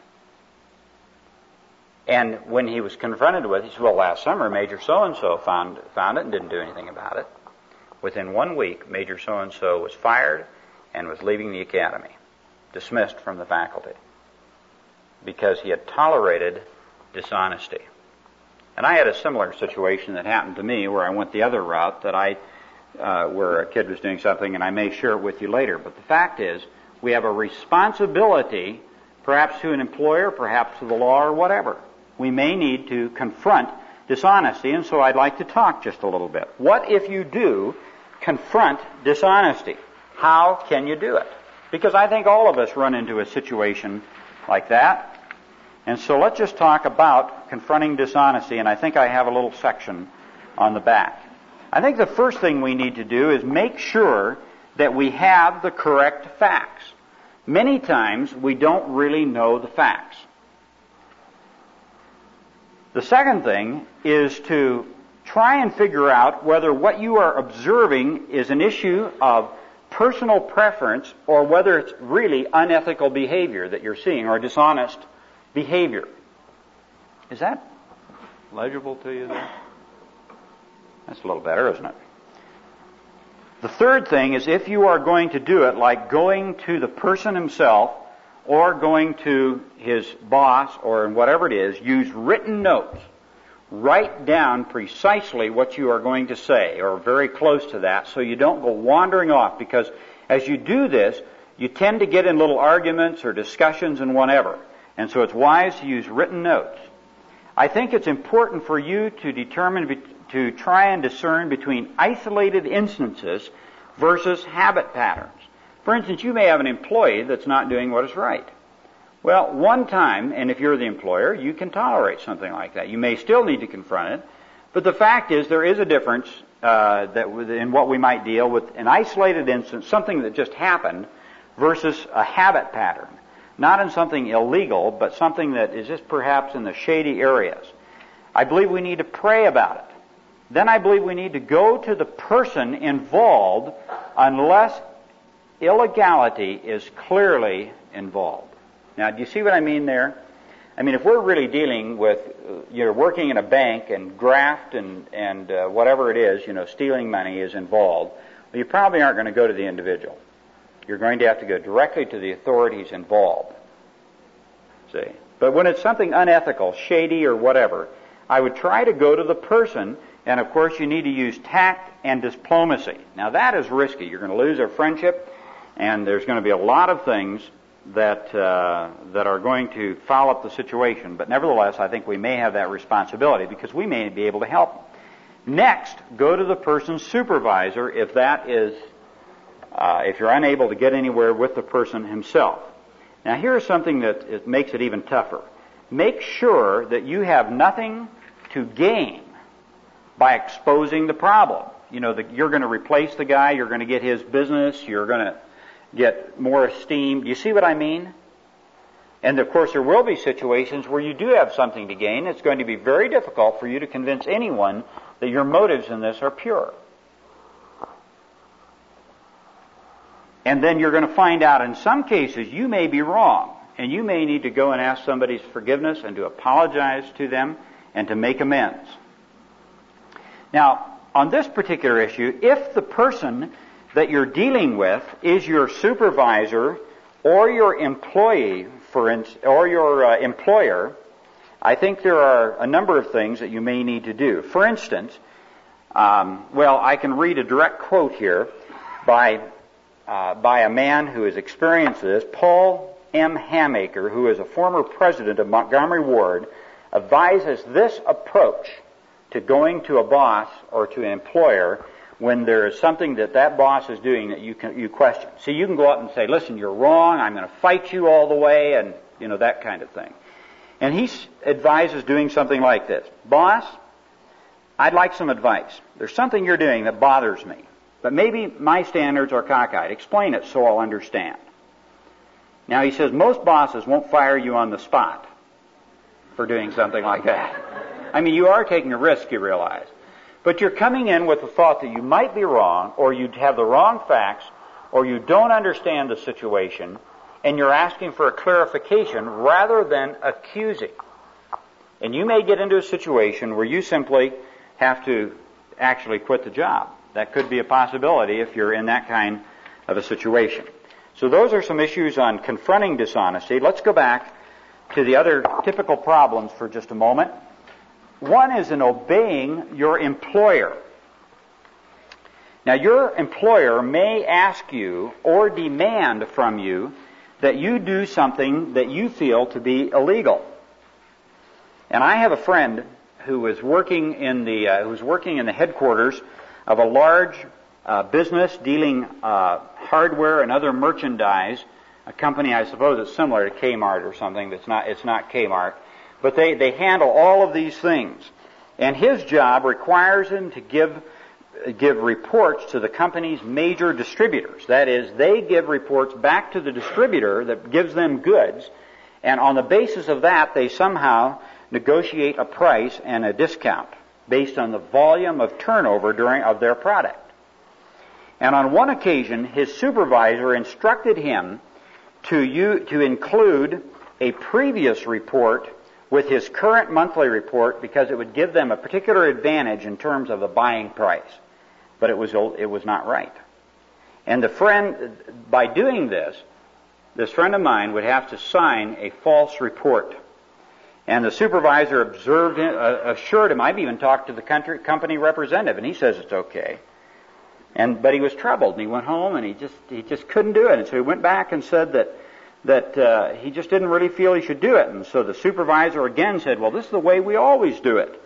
And when he was confronted with it, he said, well, last summer Major so-and-so found it and didn't do anything about it. Within 1 week, Major so-and-so was fired and was leaving the academy, dismissed from the faculty, because he had tolerated dishonesty. And I had a similar situation that happened to me where I went the other route, where a kid was doing something, and I may share it with you later. But the fact is, we have a responsibility, perhaps to an employer, perhaps to the law, or whatever. We may need to confront dishonesty, and so I'd like to talk just a little bit. What if you do confront dishonesty? How can you do it? Because I think all of us run into a situation like that. And so let's just talk about confronting dishonesty, and I think I have a little section on the back. I think the first thing we need to do is make sure that we have the correct facts. Many times we don't really know the facts. The second thing is to try and figure out whether what you are observing is an issue of personal preference or whether it's really unethical behavior that you're seeing or dishonest behavior. Is that legible to you there? That's a little better, isn't it? The third thing is if you are going to do it, like going to the person himself or going to his boss or whatever it is, use written notes. Write down precisely what you are going to say, or very close to that, so you don't go wandering off, because as you do this, you tend to get in little arguments or discussions and whatever. And so it's wise to use written notes. I think it's important for you to determine to try and discern between isolated instances versus habit patterns. For instance, you may have an employee that's not doing what is right. Well, one time, and if you're the employer, you can tolerate something like that. You may still need to confront it, but the fact is there is a difference in what we might deal with an isolated instance, something that just happened, versus a habit pattern. Not in something illegal, but something that is just perhaps in the shady areas. I believe we need to pray about it. Then I believe we need to go to the person involved unless illegality is clearly involved. Now, do you see what I mean there? I mean, if we're really dealing with, you're working in a bank and graft and whatever it is, stealing money is involved, well, you probably aren't going to go to the individual. You're going to have to go directly to the authorities involved. See? But when it's something unethical, shady or whatever, I would try to go to the person, and of course you need to use tact and diplomacy. Now that is risky. You're going to lose their friendship, and there's going to be a lot of things that are going to foul up the situation. But nevertheless, I think we may have that responsibility because we may be able to help them. Next, go to the person's supervisor if that is, if you're unable to get anywhere with the person himself. Now here's something that makes it even tougher. Make sure that you have nothing to gain by exposing the problem. That you're going to replace the guy, you're going to get his business, you're going to get more esteem. Do you see what I mean? And of course there will be situations where you do have something to gain. It's going to be very difficult for you to convince anyone that your motives in this are pure. And then you're going to find out in some cases you may be wrong, and you may need to go and ask somebody's forgiveness and to apologize to them and to make amends. Now, on this particular issue, if the person that you're dealing with is your supervisor or your employee, or your employer, I think there are a number of things that you may need to do. For instance, I can read a direct quote here by a man who has experienced this. Paul M. Hamaker, who is a former president of Montgomery Ward, advises this approach to going to a boss or to an employer when there is something that boss is doing that you question. See, you can go up and say, listen, you're wrong, I'm going to fight you all the way, and, that kind of thing. And he advises doing something like this. Boss, I'd like some advice. There's something you're doing that bothers me, but maybe my standards are cockeyed. Explain it so I'll understand. Now, he says most bosses won't fire you on the spot for doing something like that. I mean, you are taking a risk, you realize. But you're coming in with the thought that you might be wrong, or you have the wrong facts, or you don't understand the situation, and you're asking for a clarification rather than accusing. And you may get into a situation where you simply have to actually quit the job. That could be a possibility if you're in that kind of a situation. So those are some issues on confronting dishonesty. Let's go back to the other typical problems for just a moment. One is in obeying your employer. Now, your employer may ask you or demand from you that you do something that you feel to be illegal. And I have a friend who was working in the headquarters of a large business dealing hardware and other merchandise, a company I suppose it's similar to Kmart or something. It's not Kmart. But they handle all of these things. And his job requires him to give reports to the company's major distributors. That is, they give reports back to the distributor that gives them goods, and on the basis of that, they somehow negotiate a price and a discount based on the volume of turnover of their product. And on one occasion, his supervisor instructed him to include a previous report with his current monthly report because it would give them a particular advantage in terms of the buying price. But it was not right. And by doing this friend of mine would have to sign a false report. And the supervisor assured him, I've even talked to the company representative, and he says it's okay. But he was troubled, and he went home, and he just couldn't do it. And so he went back and said that he just didn't really feel he should do it. And so the supervisor again said, well, this is the way we always do it.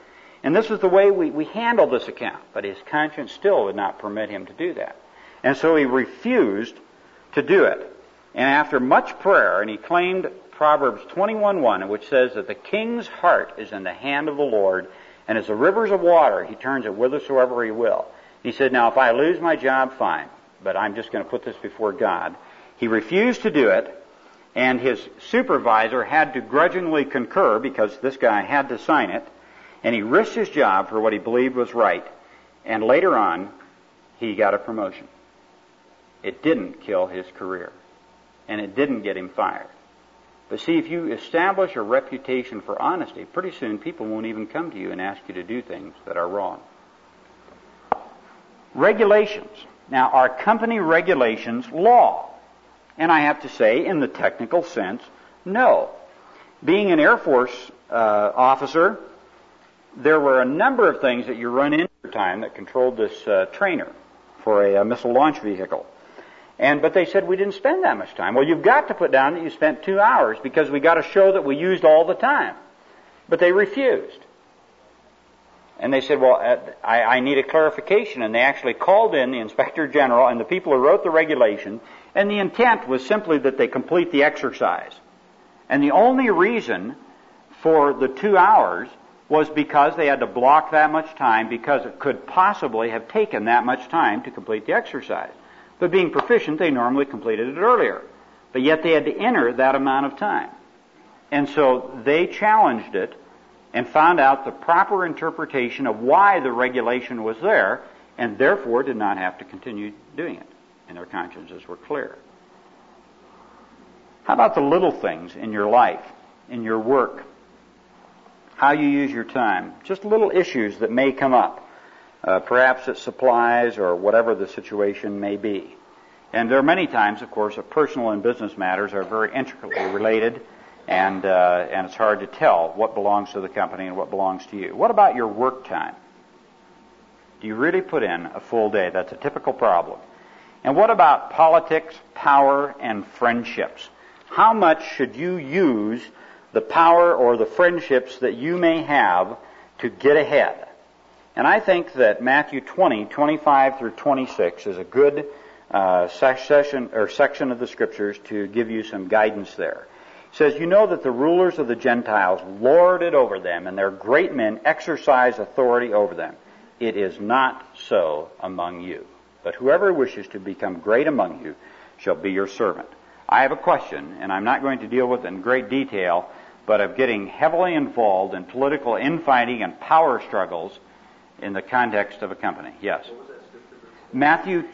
And this was the way we handled this account. But his conscience still would not permit him to do that. And so he refused to do it. And after much prayer, and he claimed Proverbs 21:1, which says that the king's heart is in the hand of the Lord, and as the rivers of water, he turns it whithersoever he will. He said, now if I lose my job, fine, but I'm just going to put this before God. He refused to do it, and his supervisor had to grudgingly concur because this guy had to sign it, and he risked his job for what he believed was right, and later on, he got a promotion. It didn't kill his career, and it didn't get him fired. But see, if you establish a reputation for honesty, pretty soon people won't even come to you and ask you to do things that are wrong. Regulations. Now, are company regulations law? And I have to say, in the technical sense, no. Being an Air Force officer, there were a number of things that you run into at the time that controlled this trainer for a missile launch vehicle. But they said we didn't spend that much time. Well, you've got to put down that you spent 2 hours because we got to show that we used all the time. But they refused. And they said, well, I need a clarification. And they actually called in the Inspector General and the people who wrote the regulation. And the intent was simply that they complete the exercise. And the only reason for the 2 hours was because they had to block that much time because it could possibly have taken that much time to complete the exercise. But being proficient, they normally completed it earlier. But yet they had to enter that amount of time. And so they challenged it and found out the proper interpretation of why the regulation was there, and therefore did not have to continue doing it. And their consciences were clear. How about the little things in your life, in your work? How you use your time? Just little issues that may come up. Perhaps it's supplies or whatever the situation may be. And there are many times, of course, that personal and business matters are very intricately related, and it's hard to tell what belongs to the company and what belongs to you. What about your work time? Do you really put in a full day? That's a typical problem. And what about politics, power, and friendships? How much should you use the power or the friendships that you may have to get ahead? And I think that Matthew 20:25 through 26 is a good section of the Scriptures to give you some guidance there. It says, you know that the rulers of the Gentiles lord it over them, and their great men exercise authority over them. It is not so among you. But whoever wishes to become great among you shall be your servant. I have a question, and I'm not going to deal with it in great detail, but of getting heavily involved in political infighting and power struggles in the context of a company. Yes. Matthew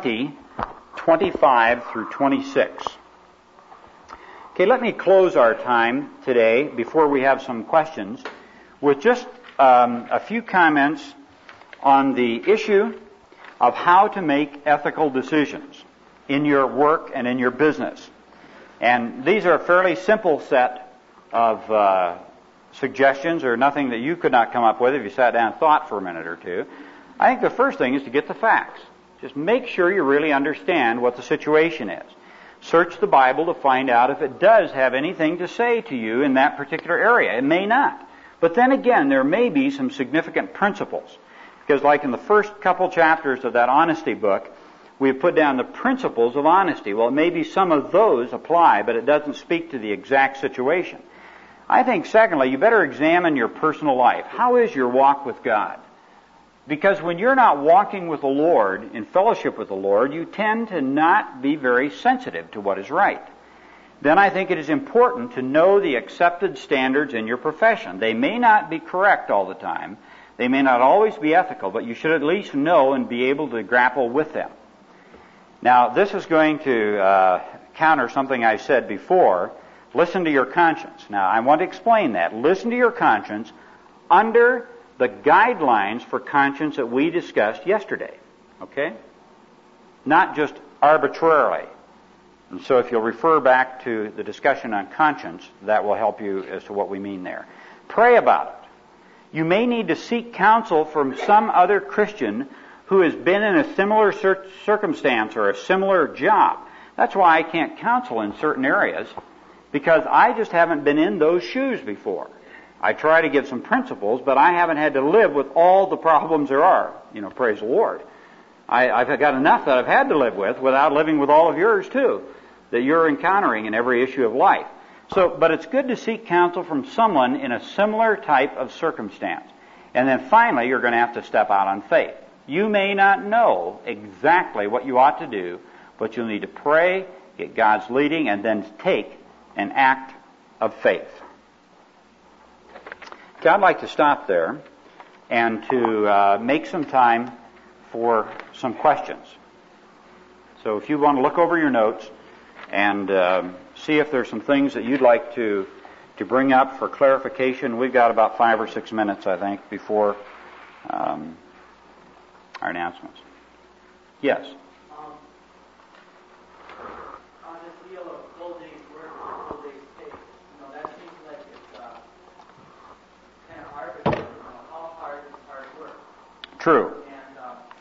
20:25 through 26. Okay, let me close our time today before we have some questions with just a few comments on the issue of how to make ethical decisions in your work and in your business. And these are a fairly simple set of suggestions, or nothing that you could not come up with if you sat down and thought for a minute or two. I think the first thing is to get the facts. Just make sure you really understand what the situation is. Search the Bible to find out if it does have anything to say to you in that particular area. It may not. But then again, there may be some significant principles. Because like in the first couple chapters of that honesty book, we have put down the principles of honesty. Well, maybe some of those apply, but it doesn't speak to the exact situation. I think, secondly, you better examine your personal life. How is your walk with God? Because when you're not walking with the Lord, in fellowship with the Lord, you tend to not be very sensitive to what is right. Then I think it is important to know the accepted standards in your profession. They may not be correct all the time. They may not always be ethical, but you should at least know and be able to grapple with them. Now, this is going to counter something I said before. Listen to your conscience. Now, I want to explain that. Listen to your conscience under the guidelines for conscience that we discussed yesterday. Okay? Not just arbitrarily. And so if you'll refer back to the discussion on conscience, that will help you as to what we mean there. Pray about it. You may need to seek counsel from some other Christian who has been in a similar circumstance or a similar job. That's why I can't counsel in certain areas, because I just haven't been in those shoes before. I try to give some principles, but I haven't had to live with all the problems there are. Praise the Lord. I've got enough that I've had to live with without living with all of yours too, that you're encountering in every issue of life. But it's good to seek counsel from someone in a similar type of circumstance. And then finally, you're going to have to step out on faith. You may not know exactly what you ought to do, but you'll need to pray, get God's leading, and then take an act of faith. Okay, I'd like to stop there and to make some time for some questions. So if you want to look over your notes and see if there's some things that you'd like to bring up for clarification. We've got about 5 or 6 minutes, I think, before our announcements. Yes?
On this deal of full day's work and full day's pay, that seems like it's kind of arbitrary. How hard is hard work?
True.
And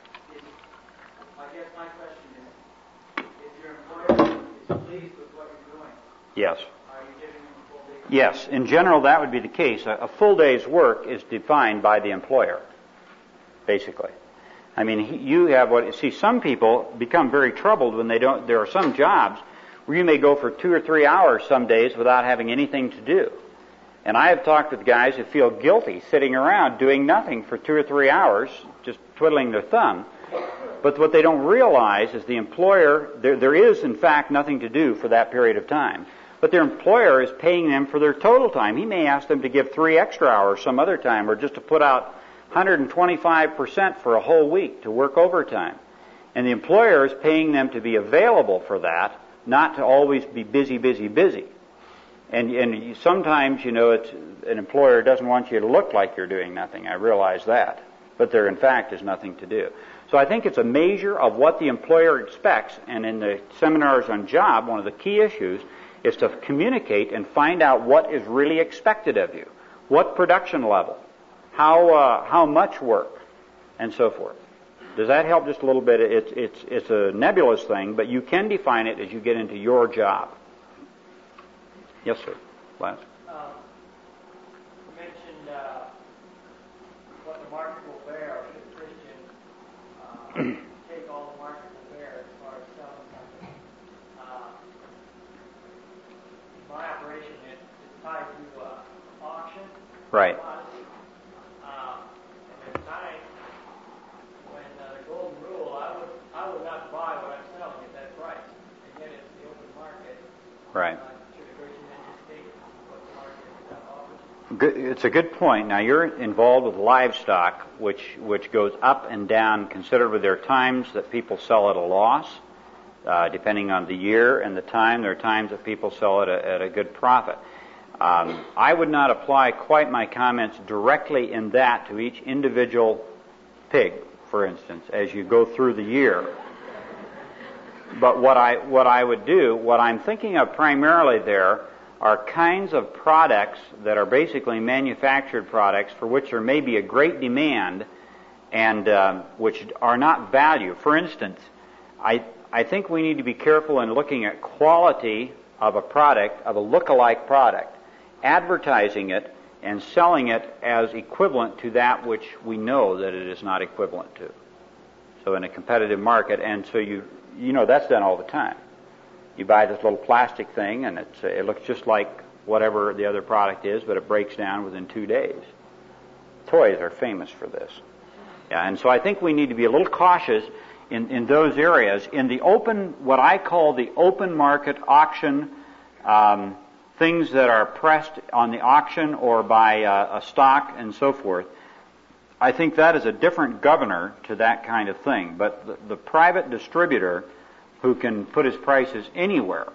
I guess my question is, if your employer is pleased with what you're doing,
Yes.
are you giving them a full day's work?
Yes. In general, that would be the case. A full day's work is defined by the employer, basically. I mean, you have some people become very troubled when there are some jobs where you may go for 2 or 3 hours some days without having anything to do. And I have talked with guys who feel guilty sitting around doing nothing for 2 or 3 hours, just twiddling their thumb. But what they don't realize is the employer, there is in fact nothing to do for that period of time. But their employer is paying them for their total time. He may ask them to give 3 extra hours some other time, or just to put out 125% for a whole week to work overtime. And the employer is paying them to be available for that, not to always be busy. And sometimes, it's an employer doesn't want you to look like you're doing nothing. I realize that. But there, in fact, is nothing to do. So I think it's a measure of what the employer expects. And in the seminars on job, one of the key issues is to communicate and find out what is really expected of you. What production level? How much work? And so forth. Does that help just a little bit? It's a nebulous thing, but you can define it as you get into your job. Yes, sir. Lance.
You mentioned what the market will bear, or should Christian take all the market will bear as far as selling something. My operation is tied to auction.
Right.
And there's times when the golden rule, I would not buy what I'm selling at that price, and yet it's the open market.
Right.
Should a Christian then just take what the market offers?
It's a good point. Now, you're involved with livestock, which goes up and down considerably. There are times that people sell at a loss, depending on the year and the time. There are times that people sell at a good profit. I would not apply quite my comments directly in that to each individual pig, for instance, as you go through the year. But what I would do, what I'm thinking of primarily there, are kinds of products that are basically manufactured products for which there may be a great demand and which are not value. For instance, I think we need to be careful in looking at quality of a product, of a look-alike product, advertising it and selling it as equivalent to that which we know that it is not equivalent to. So in a competitive market, and so you know that's done all the time. You buy this little plastic thing, and it looks just like whatever the other product is, but it breaks down within 2 days. Toys are famous for this. Yeah, and so I think we need to be a little cautious in those areas. In the open, what I call the open market auction, things that are pressed on the auction or by a stock and so forth, I think that is a different governor to that kind of thing. But the private distributor who can put his prices anywhere,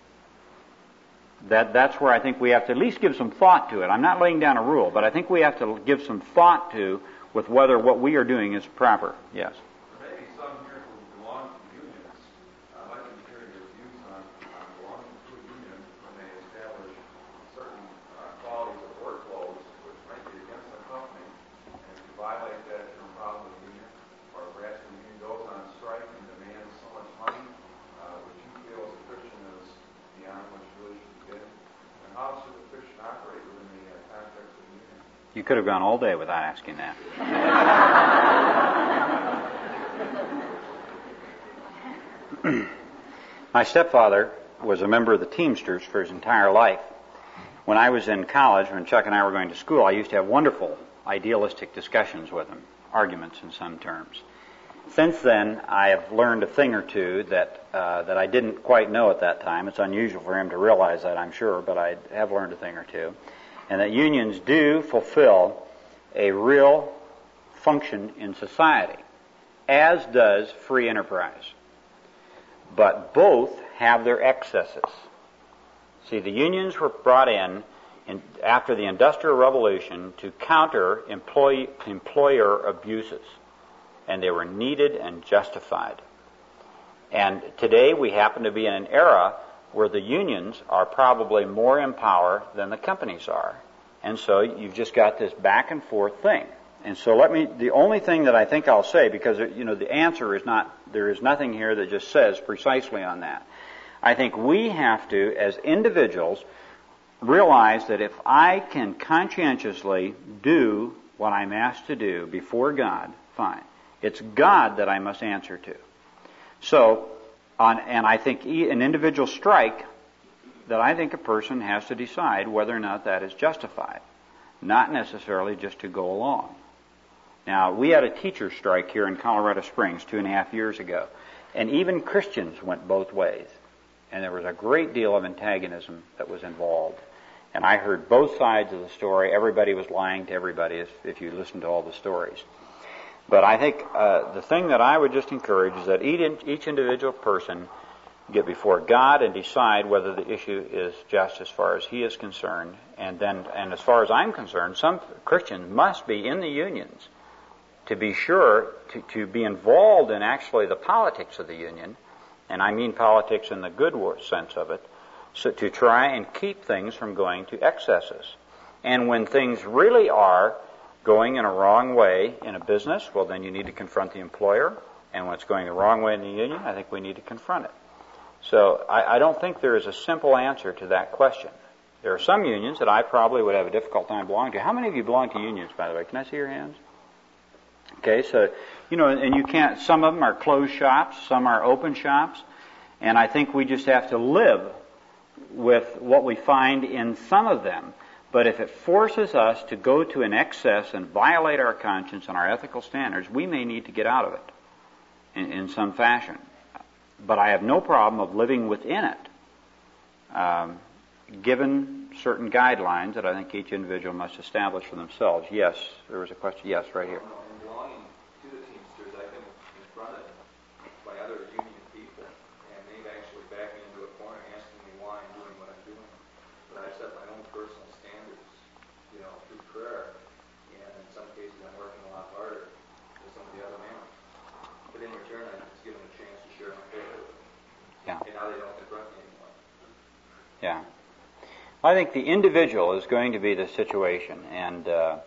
that's where I think we have to at least give some thought to it. I'm not laying down a rule, but I think we have to give some thought to with whether what we are doing is proper. Yes.
Maybe some here who belong to unions. I'd like to hear your views on belonging to a union when they establish certain qualities of workloads which might be against the company, and if you violate that, you're in problem with the union, or perhaps the union goes on strike and demands so much money, which you feel as a Christian is beyond what you really should be getting. And how should a Christian operate within the context of the union?
You could have gone all day without asking that. My stepfather was a member of the Teamsters for his entire life. When I was in college, when Chuck and I were going to school, I used to have wonderful, idealistic discussions with him, arguments in some terms. Since then, I have learned a thing or two that I didn't quite know at that time. It's unusual for him to realize that, I'm sure, but I have learned a thing or two. And that unions do fulfill a real function in society, as does free enterprise. But both have their excesses. See, the unions were brought in after the Industrial Revolution to counter employer abuses, and they were needed and justified. And today we happen to be in an era where the unions are probably more in power than the companies are. And so you've just got this back and forth thing. And so the only thing that I think I'll say, because, the answer is not, there is nothing here that just says precisely on that. I think we have to, as individuals, realize that if I can conscientiously do what I'm asked to do before God, fine. It's God that I must answer to. So, and I think an individual strike, that I think a person has to decide whether or not that is justified, not necessarily just to go along. Now, we had a teacher strike here in Colorado Springs 2.5 years ago, and even Christians went both ways, and there was a great deal of antagonism that was involved. And I heard both sides of the story. Everybody was lying to everybody if you listen to all the stories. But I think the thing that I would just encourage is that each individual person get before God and decide whether the issue is just as far as he is concerned. And as far as I'm concerned, some Christians must be in the unions to be sure to be involved in actually the politics of the union, and I mean politics in the good sense of it, so to try and keep things from going to excesses. And when things really are going in a wrong way in a business, well, then you need to confront the employer. And when it's going the wrong way in the union, I think we need to confront it. So I don't think there is a simple answer to that question. There are some unions that I probably would have a difficult time belonging to. How many of you belong to unions, by the way? Can I see your hands? Okay, so, and you can't, some of them are closed shops, some are open shops, and I think we just have to live with what we find in some of them. But if it forces us to go to an excess and violate our conscience and our ethical standards, we may need to get out of it in some fashion. But I have no problem of living within it, given certain guidelines that I think each individual must establish for themselves. Yes, there was a question. Yes, right here.
In belonging to the Teamsters, I've been confronted by other union people, and they've actually backed me into a corner asking me why I'm doing what I'm doing. But I've set my own personal standards, through prayer, and in some cases I'm working a lot harder than some of the other men. But in return, I was given a chance to share my faith with them.
Yeah.
And now they don't confront me anymore.
Yeah. I think the individual is going to be the situation, and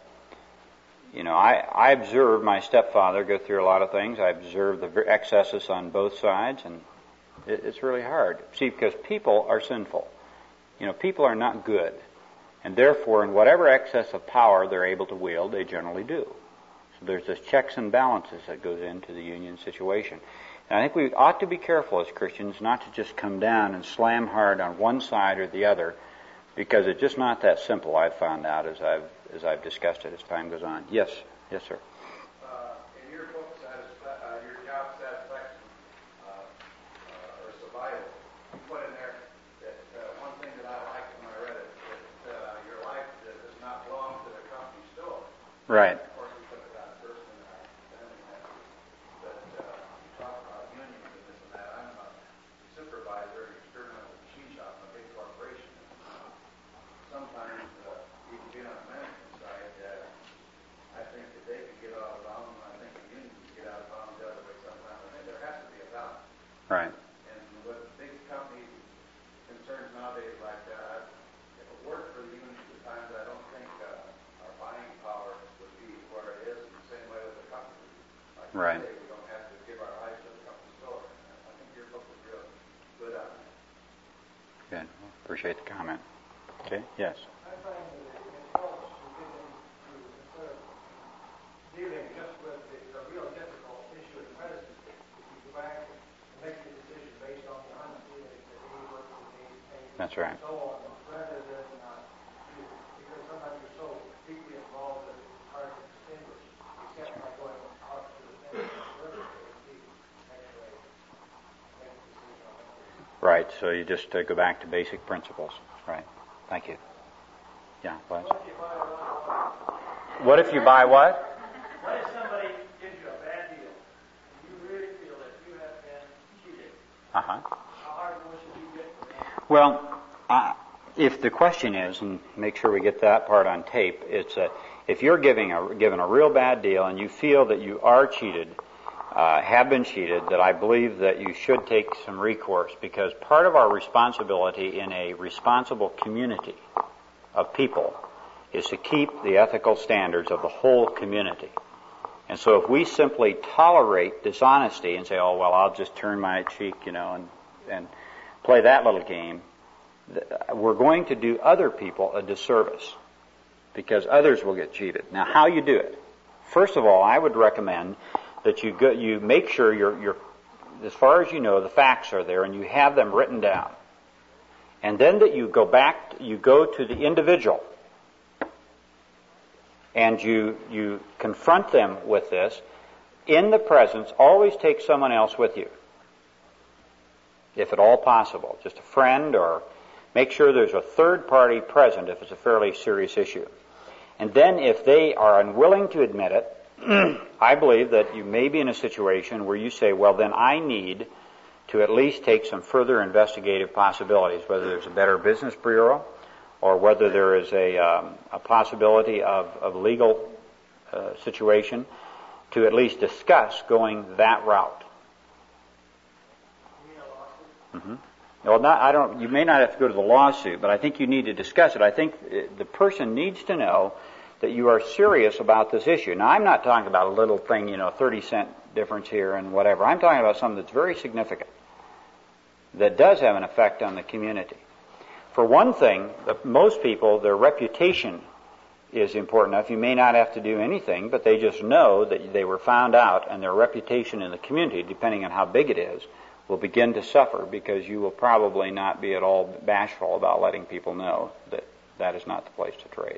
I observed my stepfather go through a lot of things. I observed the excesses on both sides, and it's really hard. See, because people are sinful. People are not good, and therefore, in whatever excess of power they're able to wield, they generally do. So there's this checks and balances that goes into the union situation. And I think we ought to be careful as Christians not to just come down and slam hard on one side or the other, because it's just not that simple. I've found out as I've discussed it as time goes on. Yes, sir.
In your book, your job satisfaction or survival, you put in there that one thing that I liked when I read it, that your life does not belong to the company store.
Right.
Of course, we put it down first in our family message. But you talk about unions and this and that. I'm a supervisor at an experimental machine shop in a big corporation. Sometimes, even being on the management side, I think that they can get out of bounds, and I think the unions can get out of bounds the other way sometimes. I mean, there has to be a balance.
Right.
And with big company concerns nowadays like that, if it worked for the unions at times, I don't think our buying power would be where it is in the same way with the company. Like
Right.
you say, we don't have to give our lives to the company store. And I think your book was real good on that.
Good. Appreciate the comment. Okay. Yes.
I find that it helps to get into
That's right.
so on, rather than because sometimes you're so deeply involved that it's hard to distinguish, except by going out to the thing further to actually make a decision on it.
Right. So you just go back to basic principles. Right. Thank you. Yeah. What? What if you buy what?
What if somebody gives you a bad deal and you really feel that you have been cheated?
Uh-huh.
How hard should you get for that?
Well, if the question is, and make sure we get that part on tape, it's if you're given a real bad deal and you feel that you are cheated, have been cheated, that I believe that you should take some recourse, because part of our responsibility in a responsible community of people is to keep the ethical standards of the whole community. And so if we simply tolerate dishonesty and say, oh, well, I'll just turn my cheek, and play that little game, we're going to do other people a disservice, because others will get cheated. Now, how you do it? First of all, I would recommend that you make sure you're, as far as you know, the facts are there and you have them written down. And then that you go to the individual and you confront them with this. In the presence, always take someone else with you, if at all possible, just a friend, or make sure there's a third party present if it's a fairly serious issue. And then if they are unwilling to admit it, I believe that you may be in a situation where you say, well, then I need to at least take some further investigative possibilities, whether there's a Better Business Bureau or whether there is a possibility of legal situation, to at least discuss going that route. Mm-hmm. Well, you may not have to go to the lawsuit, but I think you need to discuss it. I think the person needs to know that you are serious about this issue. Now, I'm not talking about a little thing, 30-cent difference here and whatever. I'm talking about something that's very significant, that does have an effect on the community. For one thing, most people, their reputation is important enough. You may not have to do anything, but they just know that they were found out, and their reputation in the community, depending on how big it is, will begin to suffer, because you will probably not be at all bashful about letting people know that that is not the place to trade.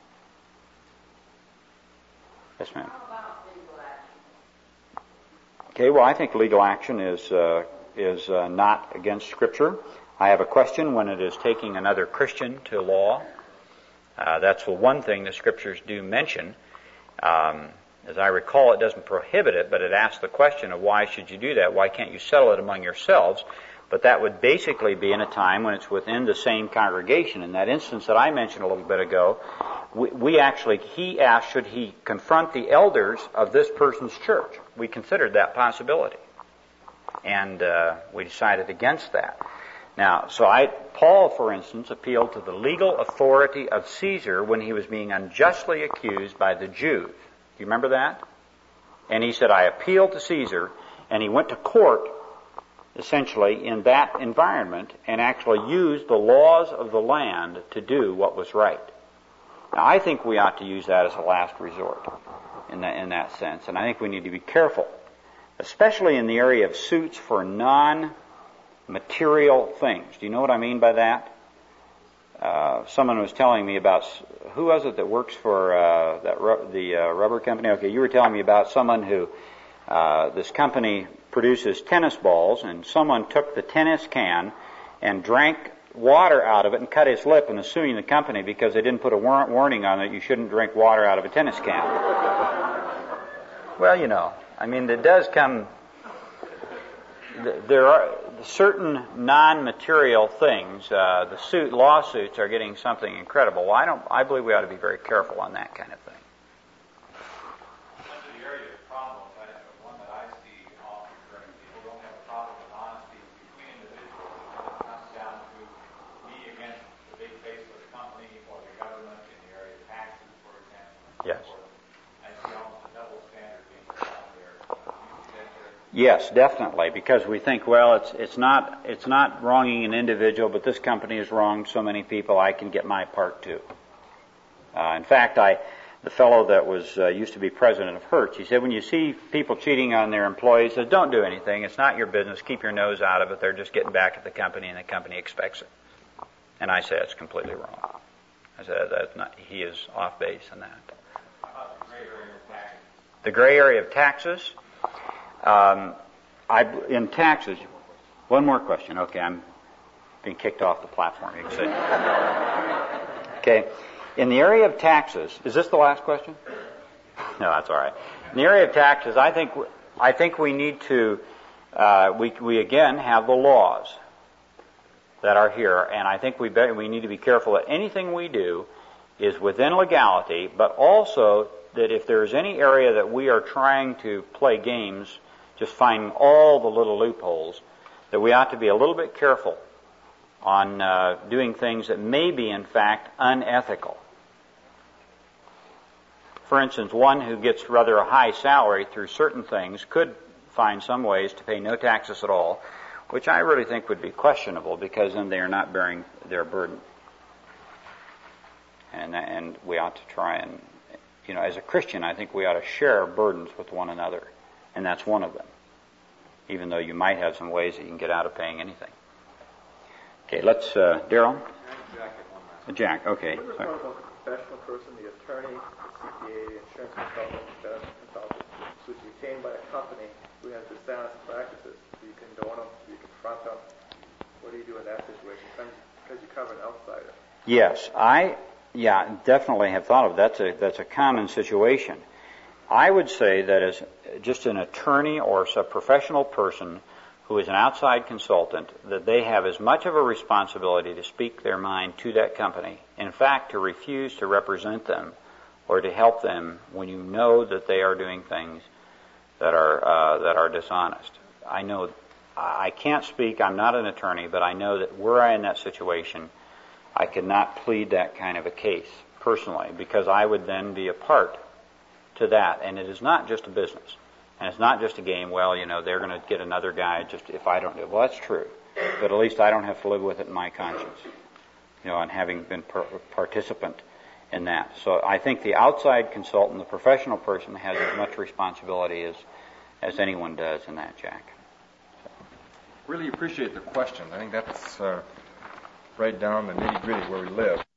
Yes, ma'am.
How about legal action?
Okay, well, I think legal action is not against Scripture. I have a question when it is taking another Christian to law. That's the one thing the Scriptures do mention. As I recall, it doesn't prohibit it, but it asks the question of why should you do that? Why can't you settle it among yourselves? But that would basically be in a time when it's within the same congregation. In that instance that I mentioned a little bit ago, he asked, should he confront the elders of this person's church? We considered that possibility. And we decided against that. Now, Paul, for instance, appealed to the legal authority of Caesar when he was being unjustly accused by the Jews. Do you remember that? And he said, I appeal to Caesar, and he went to court, essentially, in that environment, and actually used the laws of the land to do what was right. Now, I think we ought to use that as a last resort in that sense, and I think we need to be careful, especially in the area of suits for non-material things. Do you know what I mean by that? Someone was telling me about, who was it that works for the rubber company? Okay, you were telling me about someone who, this company produces tennis balls, and someone took the tennis can and drank water out of it and cut his lip, and is suing the company because they didn't put a warning on it, you shouldn't drink water out of a tennis can. Well, it does come, there are certain non-material things. The lawsuits are getting something incredible. Well, I believe we ought to be very careful on that kind of thing.
That's the area of problems. One that I see often occurring. People don't have a problem with honesty between individuals. It comes down to me against the big face of the company or the government in the area of taxes, for example.
Yes.
I see almost a double standard being put out there.
Yes, definitely, because we think, well, it's not wronging an individual, but this company has wronged so many people, I can get my part too. In fact, the fellow that was used to be president of Hertz, he said, when you see people cheating on their employees, he says, don't do anything. It's not your business. Keep your nose out of it. They're just getting back at the company, and the company expects it. And I say it's completely wrong. I said that's not. He is off base in that. The gray area of taxes. In taxes. One more question. Okay, I'm being kicked off the platform. You can say. Okay. In the area of taxes, is this the last question? No, that's all right. In the area of taxes, I think we need to. We again have the laws that are here, and I think we need to be careful that anything we do is within legality, but also that if there's any area that we are trying to play games, just finding all the little loopholes, that we ought to be a little bit careful on doing things that may be, in fact, unethical. For instance, one who gets rather a high salary through certain things could find some ways to pay no taxes at all, which I really think would be questionable because then they are not bearing their burden. And we ought to try and, as a Christian, I think we ought to share burdens with one another, and that's one of them, even though you might have some ways that you can get out of paying anything. Okay, let's, Daryl? Jack, okay.
What about the professional person, the attorney, the CPA, the insurance consultant, the investment consultant, who's retained by a company who has dishonest practices? Do you condone them? Do you confront them? What do you do in that situation? Because you cover an outsider.
Yes, I definitely have thought of that. That's a common situation. I would say that as just an attorney or a professional person who is an outside consultant, that they have as much of a responsibility to speak their mind to that company. In fact, to refuse to represent them or to help them when you know that they are doing things that are dishonest. I know I can't speak. I'm not an attorney, but I know that were I in that situation, I could not plead that kind of a case personally because I would then be a part to that. And it is not just a business. And it's not just a game, they're going to get another guy just if I don't do it. Well, that's true. But at least I don't have to live with it in my conscience, and having been participant in that. So I think the outside consultant, the professional person, has as much responsibility as anyone does in that, Jack.
Really appreciate the question. I think that's right down the nitty-gritty where we live.